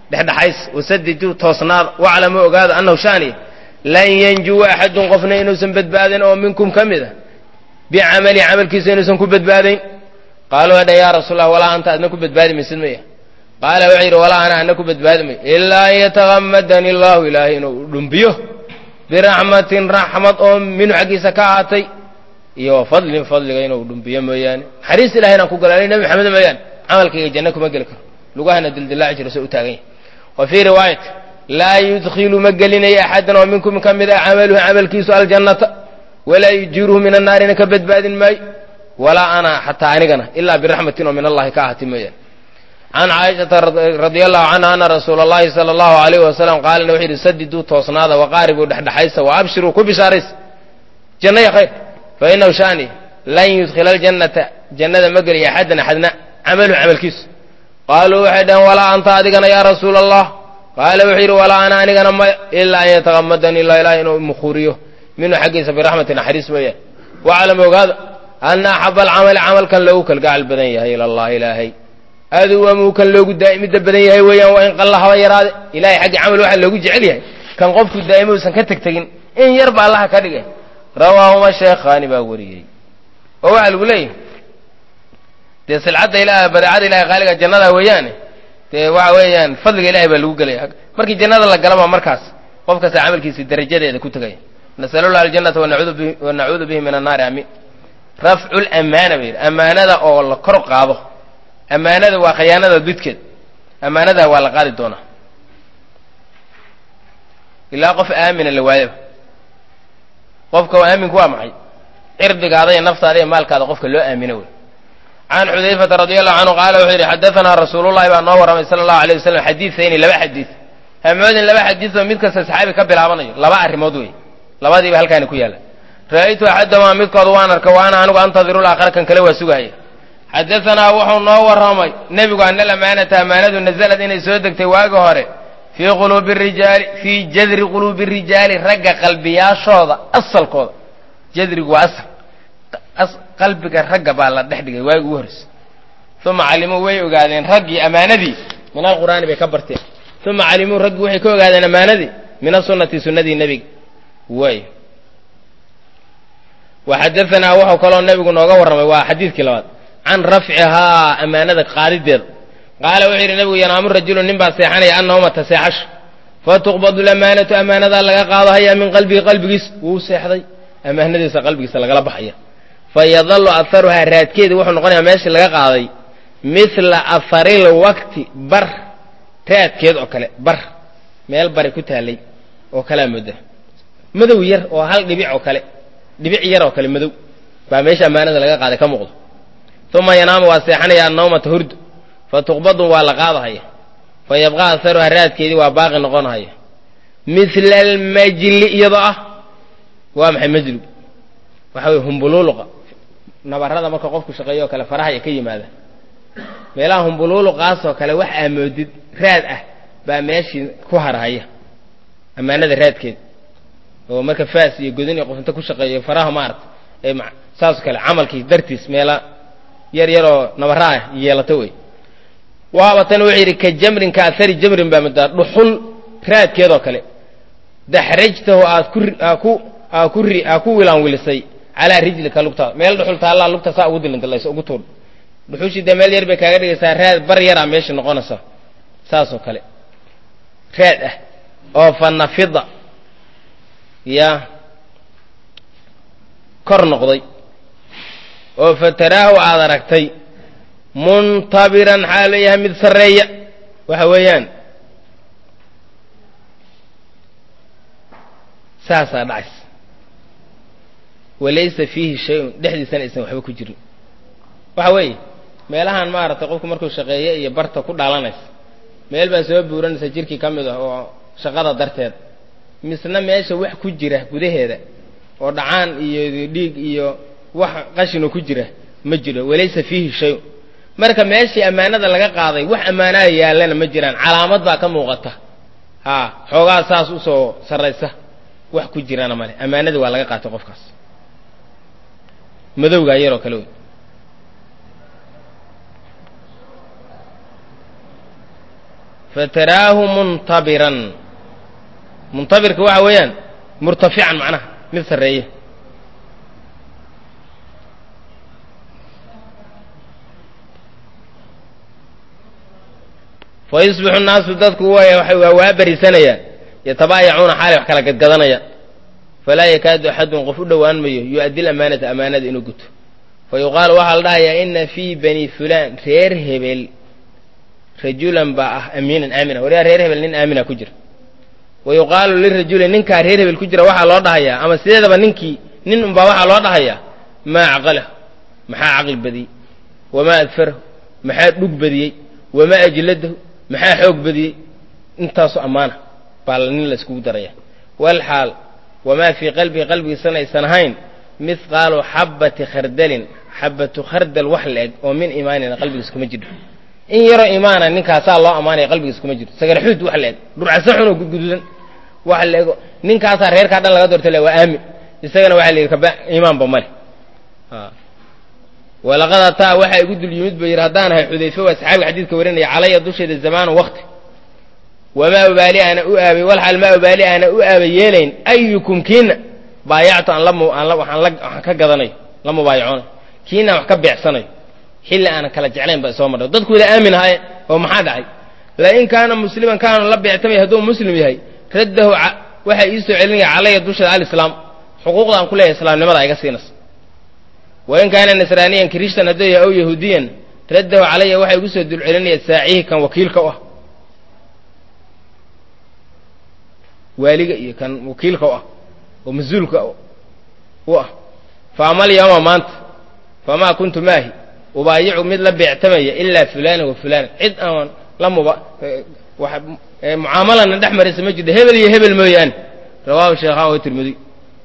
dhexdhexays wasadiduu toosnaada waclamu ogaada annahu shaani lan yanjuwa axadun qofna inuusan badbaadayn oo minkum ka mid a bicamali camalkiisa inuusan ku badbaadayn qaaluu hadha yaa rasuul allah walaa anta adna ku badbaadi maysid maya qaala wuxuu yidhi walaa ana adna ku badbaadi mayo ilaa an yatagamadani allahu ilaahay inuu dhumbiyo biraxmatin raxmad oo minhu xaggiisa ka ahaatay iyo fadlin fadliga inuu dhumbiyo mooyaane naxariis ilahay inaan ku galaalay nebi maxamed mooyaane camalkayga janno kuma geli karo lugahana dildilaaci jiro soo u taagan yahay wa fii riwaayati laa yudkilu ma gelinayo axadan oo minkum ka mid ah camaluhu camalkiisu aljannata walaa yujiruhu min annaarina ka badbaadin maayo walaa ana xataa anigana ilaa biraxmatin oo min allahi ka ahaatay mooyaane can caaishata radia allahu canha ana rasuula allahi sala allahu alayhi wasalam qaalana wuxuu yidhi sadiduu toosnaada waqaaribuu dhexdhexaysa wa abshiruu ku bishaaraysa jannaya khayr fa inahu shaani lan yudkhila aljannata jannada ma geliya axadan axadna camaluhu camalkiisu qaaluu waxay dhaheen walaa anta adigana yaa rasuula allah qaala wuxuu yidhi walaa ana anigana maya ilaa an yatagamadani illa ilaah inuu mukhuriyo minhu xaggiisa biraxmati naxariis mooyaane waclam ogaada ana axaba alcamali camalkan loogu kalgacal badan yahay ila allah ilaahay aduwamuu kan loogu daa'imidda badan yahay weeyaan waa in qalla haba yaraade ilahay xagga camal waxaa loogu jecel yahay kan qofku daa'imo uusan ka teg tegin in yar ba allaha ka dhigay rawaahuma sheekhaani baa wariyey oo waxaa lagu leeyahay dee silcadda ilaah badeecada ilahay qaaliga jannada weeyaane dee waxa weeyaan fadliga ilahay baa lagu gelaya markii jannada la galaba markaas qof kasta camalkiisii darajadeeda ku tegaya nasalullah aljannata wanacuudu bihi min annaari amiin rafcu lamaana ba yidhi ammaanada oo la kor qaado ammaanada waa khayaanada didkeed ammaanada waa la qaadi doonaa ilaa qof aamina la waayaba qofka oo aaminku waa maxay cirdigaada iyo naftaada iyo maalkaada qofka loo aamino wey can xudayfata radi allahu canhu qaala wuxuu yidhi xadaanaa rasuulullahi baa noo warramay sala allahu alayh wasalam xadiidayni laba xadiid hamoodin laba xadiidoo mid kasta saxaabi ka bilaabanayo laba arrimood wey labadiiba halkaani ku yaalla ra'aytu axadamaa midkooda waan arka wa ana anigu antadiru laakhara kan kale waa sugahaya xadaanaa wuxuu noo warramay nebigu ana alamaanata amaanadu nazalad inay soo degtay waagi hore fii quluubi rijaali fii jadri quluubi rijaali ragga qalbiyaashooda asalkooda jadrigu waa asal qalbiga ragga baa la dhex dhigay waagi ugu horreysa uma calimuu way ogaadeen raggii ammaanadii min alqur'aani bay ka barteen uma calimuu raggii waxay ka ogaadeen ammaanadii min asunati sunnadii nebiga way waxadaanaa wuxuu kaloo nebigu nooga warramay waa xadiidkii labaad can rafcihaa ammaanada qaadideeda qaala wuxuu yidhi nebigu yanaamu rajulu nin baa seexanaya annawmata seexasho fatuqbadu lamaanatu ammaanadaa laga qaadahaya min qalbihi qalbigiis wuu seexday ammaanadiisa qalbigiisa lagala baxaya fayadalu aharuhaa raadkeedi wuxuu noqonayaa meeshii laga qaaday mila aharil waqti bar raadkeed oo kale bar meel bari ku taalay oo kalea mooda madow yar oo hal dhibic oo kale dhibic yar oo kale madow baa meesha ammaanada laga qaaday ka muuqdo uma yanaamu waa seexanaya annawmata hurdu fatuqbadu waa la qaadahaya fa yabqaa aharuhaa raadkeedii waa baaqi noqonahaya mila almajli iyadoo ah waa maxay majligu waxa weye humbuluuluqa nabarada marka qofku shaqeeyo oo kale farahaya ka yimaada meelaha humbuluuluqaasoo kale wax aamoodid raad ah baa meeshii ku harhaya ammaanada raadkeeda oo marka faas iyo godin iyo qof inta ku shaqeeyo faraha maarata ee saasoo kale camalkii dartiis meela yar yaroo nabara ah yeelato wey waaba tan wuxuu yidhi ka jamrin ka ahari jamrin baa middaa dhuxul raadkeedoo kale daxrajtahu aad ku ku aa ku ri aa ku wilaan wilisay calaa rijlika lugtaada meel dhuxul taallaa lugta saa ugu dilindalayso ugu tuur dhuxushii dee meel yar bay kaaga dhigaysaa raad bar yaraa meesha noqonaysa saasoo kale raad ah oo fa nafida ya kor noqday oo fa taraahu aad aragtay muntabiran xaalo yahay mid sarreeya waxa weeyaan saasaa dhacays walaysa fiihi shay-un dhexdiisana aysan waxba ku jirin waxa weeye meelahan maaragtay qofku markuu shaqeeye iyo barta ku dhalanaysa meel baa soo buuranaysa jirkii ka mid ah oo shaqada darteed misna meesha wax ku jira gudaheeda oo dhacaan iyo dhiig iyo wax qashino ku jira ma jiro walaysa fiihi shay-un marka meeshii ammaanada laga qaaday wax ammaanaa yaallana ma jiraan calaamad baa ka muuqata haa xoogaa saas usoo sarraysa wax ku jirana male ammaanadii waa laga qaatay qofkaas madowgaa yaroo kale wey fataraahu muntabiran muntabirka waxa weeyaan murtafican macnaha mid sarreeye fayusbixu nnaasu dadku waa waa berisanayaan yatabaayacuuna xaalay wax kala gadgadanayaan falaa yakaadu axadun qof u dhowaan mayo yu-addi lamaanata amaanada inuu guto fa yuqaalu waxaa la dhahayaa ina fii bani fulaan reer hebel rajulan baa ah amiinan aamina waryaa reer hebel nin aamina ku jira wa yuqaalu lirajuli ninkaa reer hebel ku jira waxaa loo dhahayaa ama sideedaba ninkii nin unbaa waxaa loo dhahayaa maa caqalahu maxaa caqli badiyey wamaa adfarahu maxaa dhug badiyey wamaa ajladahu maxaa xoog badiyey intaasu ammaana baa nin la iskugu daraya walxaal wamaa fii qalbihi qalbigiisana aysan ahayn mihqaalu xabbati khardalin xabbatu khardal wax la-eg oo min iimaanina qalbigiis kuma jiro in yaroo iimaana ninkaasaa loo ammaanaya qalbigiis kuma jiro sagarxuud wax la-eg dhurcasa xunoo gudgududan wax la-ego ninkaasaa reerkaa dhan laga doorta le waa aamin isagana waxaa la yidhi kaba iimaanba male walaqad ataa waxaa igu dul yimid ba yidhi haddaan ahay xudayfe waa saxaabiga xadiidka warinaya calaya dusheeda zamaanu wakti wamaa ubaali aana u aabay walxaal maa ubaali aana u aaba yeelayn ayukum kiina baayactu aan waxaan ka gadanayo la mubaayaconayo kiinaan wax ka beecsanayo xilli aanan kala jeclayn ba isoo marha dadku wada aamin ahaye oo maxaa dhacay lain kaana musliman kaanu la beectamay hadduu muslim yahay raddahu waxaa ii soo celinaya calaya dusheeda alislaam xuquuqda aan ku leeyahay islaamnimada iga siinas wain kaana nasraaniyan kirishtan hadduu yahay ow yahuudiyan raddahu calaya waxaa igu soo dul celinaya saacihi kan wakiilka u ah waaliga iyo kan wakiilka u ah oo mas-uulka u ah fa amal yawma maanta famaa kuntu maahi ubaayicu mid la beectamaya ilaa fulana wa fulana cid aan la muba mucaamalana dhex maraysa ma jirto hebel iyo hebel mooyaane rawaahu sheekhaan wa tirmidi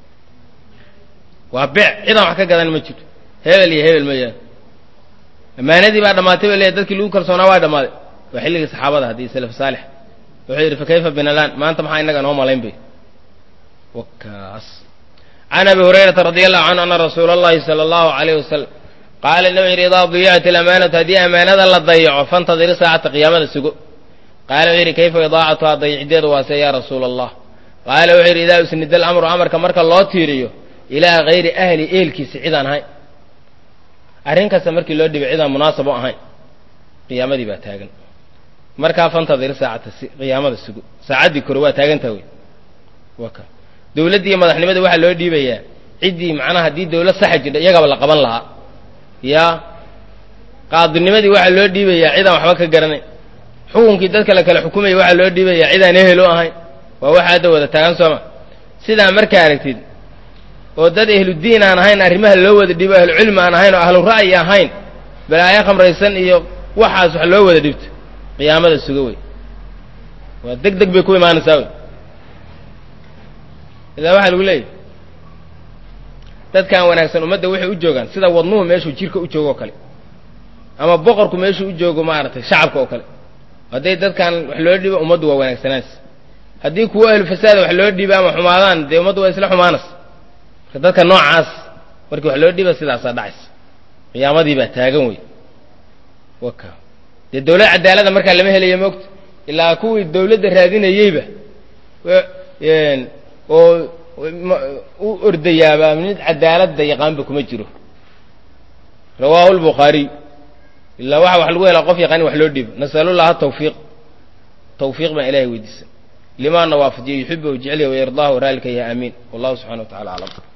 waa beec cidaan wax ka gadan ma jirto hebel iyo hebel mooyaane ammaanadii baa dhammaatay ba leeyahy dadkii lagu kalsoonaa waa dhammaaday waa xilligii saxaabada haddii salaf saalix wuxuu yidhi fakayfa binalaan maanta maxaa innaga noo malayn bay wakaas can abi hurayrata radi allahu canhu ana rasuula allahi sala allahu alayh wasalam qaala nabi yidhi idaa diyacat alamaanatu haddii amaanada la dayaco fantadiri saacata qiyaamada sugo qaala wuxuu yidhi kayfa idaacatuhaa dayicdeedu waase yaa rasuula allah qaala wuxuu yidhi idaa usnida alamru amarka marka loo tiiriyo ilaa hayri ahli ehelkiisa cidaan ahayn arrin kasta markii loo dhibay cidaan munaasab u ahayn qiyaamadii baa taagan markaa fantadir saacata qiyaamada sugo saacaddii kore waa taagantaa wey waka dawladdii iyo madaxnimada waxaa loo dhiibayaa ciddii macnaha haddii dawlad saxa jidha iyagaba la qaban lahaa yaa qaadinimadii waxaa loo dhiibayaa cidaan waxba ka garanayn xukunkii dadka la kala xukumaya waxaa loo dhiibayaa cidaan ehel u ahayn waa waxa hadda wada taagan sooma sidaa markaa aragtid oo dad ahludiin aan ahayn arrimaha loo wada dhibo ahlucilmi aan ahayn oo ahlu ra'yi ahayn balaayo khamraysan iyo waxaas wax loo wada dhibto qiyaamada suga wey waa deg deg bay ku imaanaysaa wey idaa waxaa lagu leeyahy dadkaan wanaagsan ummadda waxay u joogaan sida wadnuhu meeshuu jirka u joogo oo kale ama boqorku meeshuu u joogo maaragtay shacabka oo kale hadday dadkaan wax loo dhibo ummaddu waa wanaagsanaanaysa haddii kuwo ahlu fasaada wax loo dhibo ama xumaadaan dee ummaddu waa isla xumaanaysa marka dadka noocaas markii wax loo dhiba sidaasaa dhacaysa qiyaamadii baa taagan wey waka dee dawlad cadaalada markaa lama helayo moogta ilaa kuwii dawladda raadinayeyba oo u ordayaaba mid cadaaladda yaqaanba kuma jiro rawaahu lbukhaariy ilaa waxa wax lagu helaa qof yaqaan in wax loo dhiibo nasalullaha tawfiiq tawfiiq baan ilahay weydiisa limaana waafajiya yuxibu jeceliya wayardaahu raalika ya aamiin wallahu subxana wa tacala aclam